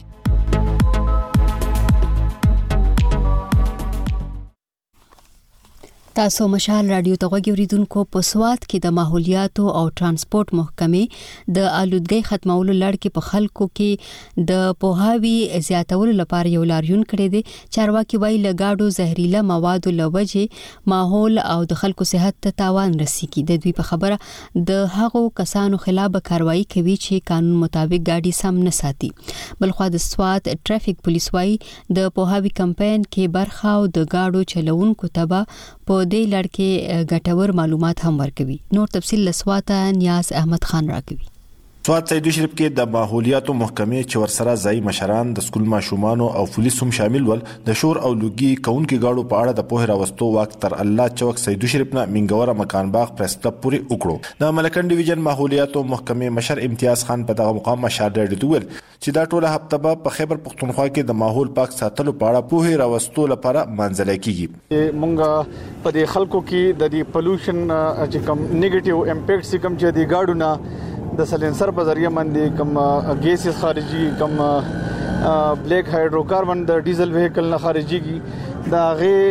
[SPEAKER 1] تاسو مشال رادیو ته غوږ اوریدونکو په سوات کې د ماحولیاتو او ترانسپورت محکمې د آلودګۍ ختمولو لړ کې په خلکو کې د پوهاوي زیاتولو لپاره یو لاریون کړی دی. چارواکي وایي له ګاډو زهريله موادو له وجې ماحول او د خلکو صحت ته تاوان رسیږي. د دوی په خبره د هغو کسانو خلاف کاروایی کوي چې قانون مطابق ګاډي سم نه ساتي. بلخوا د سوات ټرافیک پولیس وایي د پوهاوي کمپاین کې برخه او د ګاډو چلوونکو تبا په دې لړ کې ګټور معلومات هم ورکوي. نور تفصیل لسواته نیاز احمد خان راکوي.
[SPEAKER 18] سوات سیدو شریف کې د ماحولیاتو محکمې چې ورسره ځای مشران د سکول ماشومانو او پولیس هم شامل ول د شور او لوګي کونکي گاډو په اړه د پوهه راوستو وخت تر الله چوک سیدو شریف نه منګوره مکان باغ پریس کلب پورې وکړو. د ملکن ډیویژن ماحولیاتو محکمې مشر امتیاز خان په دغه مقام مشال ډېر ول چې دا ټوله هفته په خیبر پختونخوا کې د ماحول پاک ساتلو په اړه پوهه راوستو لپاره منځله کیږي.
[SPEAKER 20] مونږ په دې خلکو کې د دې پولوشن چې کوم نیگیټیو امپیکټ سي کوم چې د گاډو نه د سلنسر په ذریعہ باندې کوم ګیسز خارجي کوم بلیک هایدروکاربن د ډیزل وهیکل نه خارجيږي دا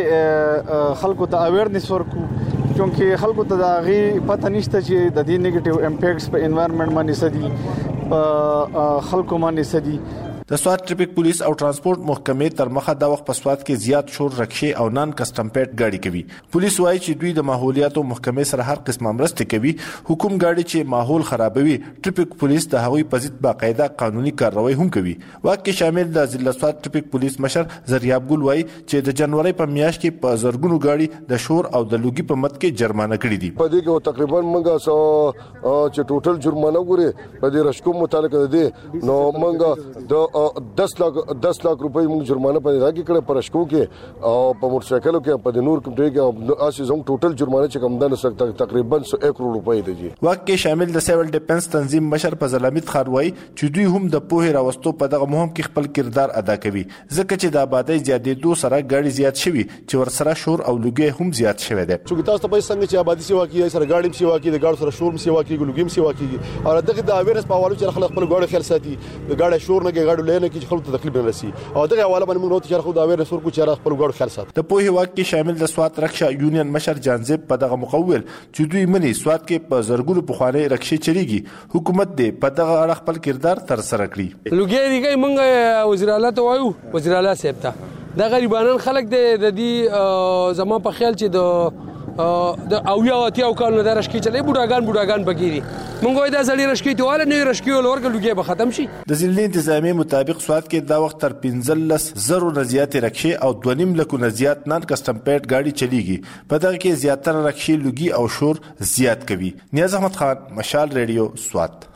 [SPEAKER 20] غي خلکو ته اویرنس ورکو چونکه خلکو ته دا غي پته نشته چې د دې نیگیټیو امپیکټس په انوایرنمنت باندې سدي په خلکو باندې سدي.
[SPEAKER 18] د سوات ټریفیک پولیس او ترانسپورت محکمې تر مخه د وخت په سوات کې زیات شور رکشې او نان کسټم پیټ ګاډي کوي. پولیس وایي چې دوی د ماحولیاتو محکمې سره هر قسمه مرسته کوي. حکومت ګاډي چې ماحول خرابوي ټریفیک پولیس د هغوی په ضد باقاعده قانوني کارروای هم کوي. واکه شامل د ضلع سوات ټریفیک پولیس مشر زریاب ګل وایي چې د جنوري په میاشت کې په زرګونو ګاډي د شور او د لوګي په مت کې جرمانه کړي دي.
[SPEAKER 21] په دې کې تقریبا موږ چې ټوټل جرمانه ګوري په دې رشکو متعلق دي نو موږ د 10 लाख रुपए موږ جرمانه پدې راګي کړه پر اشکو کې او په موټر سایکلو کې په نور کوم ټریګ او اسې زم ټوټل جرمانه چې کم دنه سره تقریبا 1 کروڑ روپۍ دی.
[SPEAKER 18] واکه شامل د سیول ډیفنس تنظیم مشر فضل حمید خاروي چې دوی هم د پوهه راوستو په دغه مهم کې خپل کردار ادا کوي ځکه چې د آبادی زیاتېدو سره ګاډي زیات شوي چې ور سره شور او لوګي هم زیات شوی دی.
[SPEAKER 21] چې تاسو په څنګه چې آبادی سیوا کې سره ګاډي سیوا کې د ګاډو سره شور سیوا کې لوګي سیوا کې او دغه د اویرنس په حواله چې خلک خپل ګاډي خیال ساتي د ګاډي شور نه کې ګاډو لینه کې خلک ته تکلیف نه رسي او دغه حواله باندې موږ نو چې خو دا ویره سور کو چې خپل ګاډو خیال ساتي.
[SPEAKER 18] د پوهه واک کې شامل د سوات رکشا یونین مشر جانزب په دغه مقول چې دوی منی سوات کې په زرګونو په خوانه رکشې چلیږي حکومت دې په دغه اړه خپل کردار تر سره کړی.
[SPEAKER 22] لوګي دی موږ وزیر اعلی ته وایو وزیر اعلی صاحب ته د غریبانو خلک د دې زما په خیال چې د د اویا اتیا کال نه رشکی چلی بوډاګان بګيري مونږ وای دا ځلې رشکی ته والا نه رشکی ولورګه لګي به ختم شي.
[SPEAKER 8] د ضمني انتظامی مطابق سواد کې دا وخت تر 15,000 نه زیات رکشې او 2.5 لک نه زیات نان کسٹم پیډ گاډي چلیږي. په دغه کې زیاتره رکشې لګي او شور زیات کوي. نیاز احمد خان، مشال ریډیو، سواد.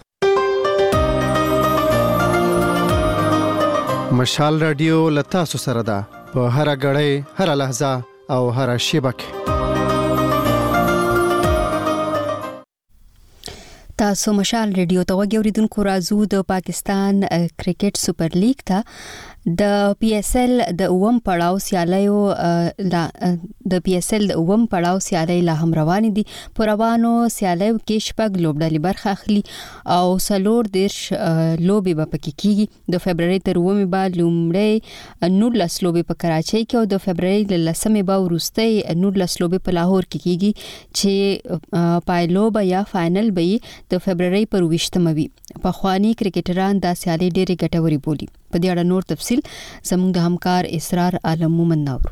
[SPEAKER 15] مشال رادیو لتا سره ده په هر غړې، هر لحظه او هر شیبه کې.
[SPEAKER 1] تاسو مشال ریډیو ته وګورئ. راځو د پاکستان کرکټ سپر لیګ ته د پی ایس ایل د اوم پړاو سیالۍ لا هم روان دي. په روانو سیالیو کې شپږ لوبډلې برخه اخلي او 14 لوبې به پکې کیږي. د فبرवरी تر 9 به لومړی 19 لوبې په کراچۍ کې او د فبرवरी ل 10 به وروستۍ 19 لوبې په لاهور کې کیږي چې پایلوب یا فائنل به د فبرवरी پر 20 وي. په خواني کرکټران دا سیالي ډېرې ګټوري بولي. په دې اړه نور تفصيل زموږ د همکار اسرار عالم مومن ناور.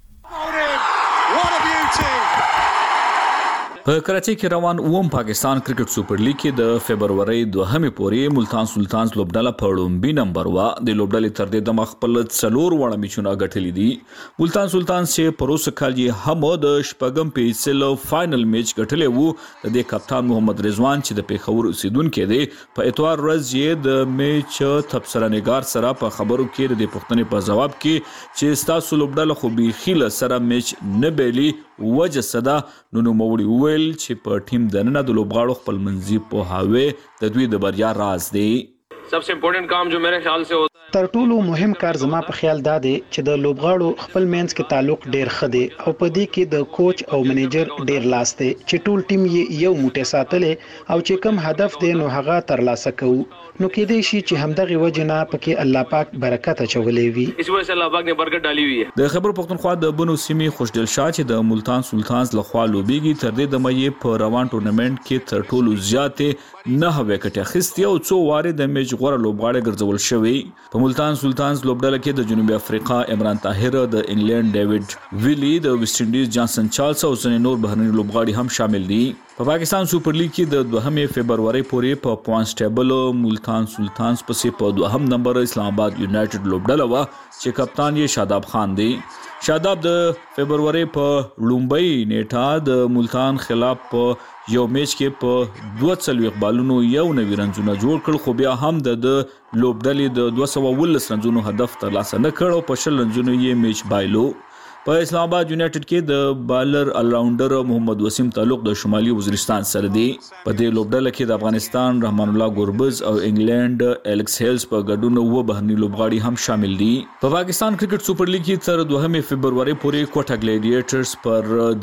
[SPEAKER 12] په کراچۍ کې روان اوم پاکستان کرکټ سپر لیګ کې د فبرवरी 2 پورې ملتان سلطانز لوبډله په لومبي نمبر وا د لوبډلې تر دې د خپل 4 وړ میچونه غټلې دي. ملتان سلطانز چې پروسه کال یې هم د شپږم پیسل فائنل میچ غټلې وو. د دې کپتان محمد رضوان چې د پیښور اوسیدونکو دی په اتوار ورځ یې د میچ تبصره‌نگار سره په خبرو کې د پوښتنې په جواب کې چې ستاسو لوبډله خو به خيله سره میچ نه بیلی وجه صدا نو موړي ویل چې په ټیم دننه د لوبغاړو خپل منځي په هاوی د دوی د بریا راز دی.
[SPEAKER 13] सबसे इम्पोर्टेंट काम जो मेरे ख्याल से होता है
[SPEAKER 14] تر ټولو مهم کار زما په خیال دا دی چې د لوبغاړو خپل مینس کې تعلق ډیر ښه دی او په دې کې د کوچ او منیجر ډیر لاس دی چې ټول ټیم یې یو موټی ساتلې او چې کوم هدف دی نو هغه ترلاسه کوو. نو کېدای شي چې همدغه وجنه پکې الله پاک برکت اچولې وي.
[SPEAKER 13] اس وجه سے الله پاک نے برکت ډالي وي.
[SPEAKER 12] د خبر پښتونخوا د بنو سیمې خوشدل شاه چې د ملتان سلطانز لخوا لوبيږي تر دې د مې په روان ټورنمنت کې تر ټولو زیاتې 9 وکټ اخیستي او 2 واره د میچ غوړه لوبغاړي ګرځول شوی. په ملتان سلطانز لوبډله کې د جنوبي افریقا عمران طاهر، د انګلند ډیوډ ویلی، د ویسټ انډیز جانسن چارلز او ځینې نور بهرني لوبغاړي هم شامل دي. په پاکستان سپر لیګ کې د 2 فبرवरी پورې په پوینټس ټیبل ملتان سلطانز پسې په 2 نمبر اسلام آباد یونایټډ لوبډله وا چې کپتان یې شاداب خان دی. شاداب د فبرवरी په لومبۍ نیټه د ملتان خلاف په یو میچ کې په 240 بالونو یو نوی رنزونه جوړ کړ، خو بیا هم د لوبډلې د 219 رنزونو هدف ترلاسه نه کړ او په 20 رنزونو یې میچ بایلو. په اسلام آباد یونایټډ کې د بالر الراونډر محمد وسیم تعلق د شمالي وزیرستان سره دی. په دې لوبډله کې د افغانستان رحمان الله ګوربز او انګلند الکس هیلز په ګډون و بهرني لوبغاړي هم شامل دي. په پاکستان کرکټ سپر لیګ کې تر 2 فبرवरी پورې کوټا ګلیډیټرز پر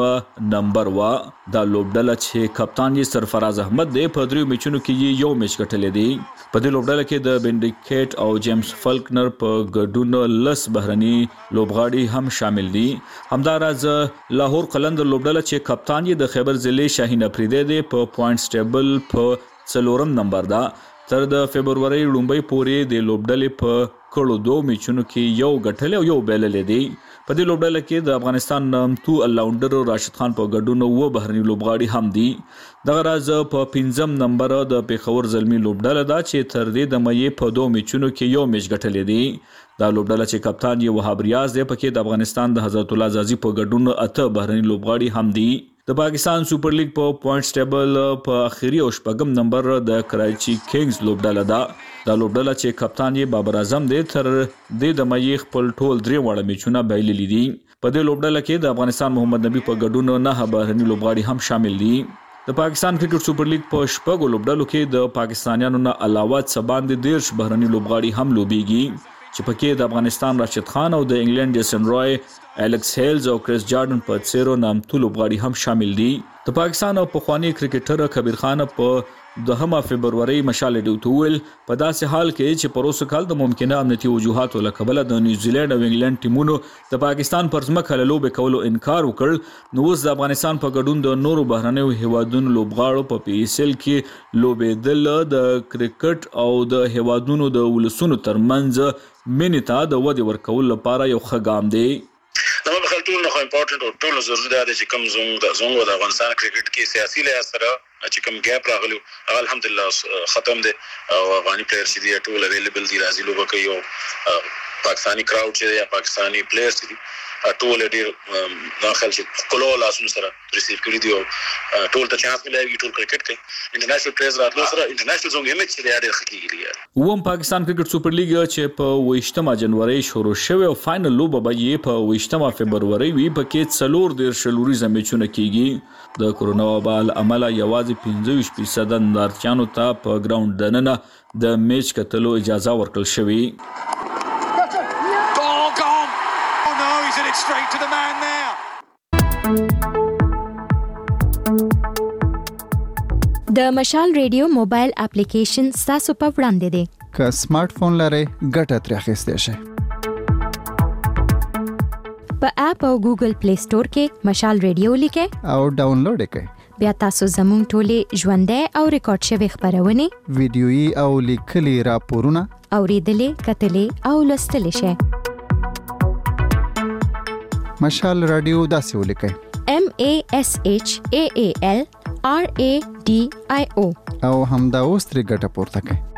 [SPEAKER 12] 3 نمبر وا دا لوبډله چې کپتان یې سرفراز احمد دی په 3 میچونو کې یو میچ ګټلی دی. په دې لوبډله کې د بینډیکټ او جیمز فلکنر په ګډون 10 بهرني لوبغاړي هم شامل دي. همداراز لاهور قلندر لوبډله چې کپتان یې د خیبر ضلع شاهین افریدی دی په پوینټس ټیبل په 4 نمبر دا. تر د فبرवरी لومبۍ پورې د لوبډلې په کړو 2 میچونو کې یو ګټل او یو بیلل دی. په دې لوبډله کې د افغانستان نامتو الراونډر راشد خان په ګډون و بهرني لوبغاړي هم دي. دغه راز په 5 نمبر د پیښور زلمی لوبډله دا چې تر دې د مې په 2 میچونو کې یو میچ ګټل دی. دا لوبډله چې کپتان یې وهاب ریاض دی پکې د افغانستان د حضرت الله زازي په ګډون 8 بهرني لوبغاړي هم دي. د پاکستان سپر لیګ په پوینټس ټیبل په اخیری او شپږم نمبر د کراچي کینګز لوبډله ده. دا لوبډله چې کپتان یې بابر اعظم دی تر دې د مې خپل ټول 3 وړ میچونه بایللي دي. په دې لوبډله کې د افغانستان محمد نبی په ګډون 9 بهرني لوبغاړي هم شامل دي. د پاکستان کرکټ سپر لیګ په شپږو لوبډلو کې د پاکستانیانو نه علاوه څباندې 13 بهرني لوبغاړي هم لوبيږي چې پکې د افغانستان راشد خان او د انګلند جیسن رای، الکس هیلز او کریس جارډن په څیرو نامتو لوبغاړي هم شامل دي. د پاکستان او پخوانی کرکټر کبیر خان په 2 فبرवरी مشال ډیوټول په داسې حال کې چې پروسه کال د ممکنه امنیتي وجوهاتو له کبله د نیوزیلند او انګلند ټیمونو د پاکستان پر ځمکه له لوبې کولو انکار وکړ، نو اوس د افغانستان په ګډون د نورو بهرنیو هیوادونو لوبغاړو په PSL کې لوبېدل د کرکټ او د هیوادونو د ولسونو ترمنځ مینې ته د ودې ورکولو لپاره یو ښه ګام دی.
[SPEAKER 16] زموږ په خیال ټول نه خو امپورټنټ او ټول ضروري ده چې کوم زموږ د افغانستان کرکټ کې سیاسي لحاظ سره چې کوم ګیپ راغلی هغه الحمدلله ختم دي او افغاني پلیئر چې دي ټول اویلیبل دي راځي لوبه کوي او پاکستانی کراوډ چې یا پاکستانی پلیئرز دي ټول ډیر نه خل چې کولو لاسونو سره ریسیو کړی دی او ټول ته چانس ملایي ټول کرکټ کوي انټرنیشنل پلیئرز راتلو سره انټرنیشنل زونګ ایمیج چې ډیر خکېږي
[SPEAKER 12] ووم پاکستان کرکټ سپر لیګ چې په 28 جنوري شروع شوه او فائنل لوبه به یې په 28 فبرवरी وی په کې 4 شلوري میچونه کیږي د کورونا وبال عمله یوازې 25% اندارچانو ته په ګراوند دننه د میچ کتلو اجازه ورکړل شوې
[SPEAKER 17] straight to the man now.
[SPEAKER 19] د مشال ریډیو موبایل اپلیکیشن تاسو په وړاندې دی.
[SPEAKER 15] که سمارټ فون لرئ ګټه ترې اخیستی شئ.
[SPEAKER 19] په اپ او ګوګل پلی سٹور کې مشال ریډیو لیکئ
[SPEAKER 15] او ډاونلوډ کړئ.
[SPEAKER 19] بیا تاسو زموږ ټولې ژوندۍ او ریکارډ شوي خبرونه،
[SPEAKER 15] ویډیويي او لیکلي راپورونه
[SPEAKER 19] اوریدلې، کتلې او لوستلې شئ.
[SPEAKER 15] مشال رادیو داسې ولیکئ:
[SPEAKER 19] MASHAAL RADIO
[SPEAKER 15] او همدا اوس ترې ګټه پورته کړئ.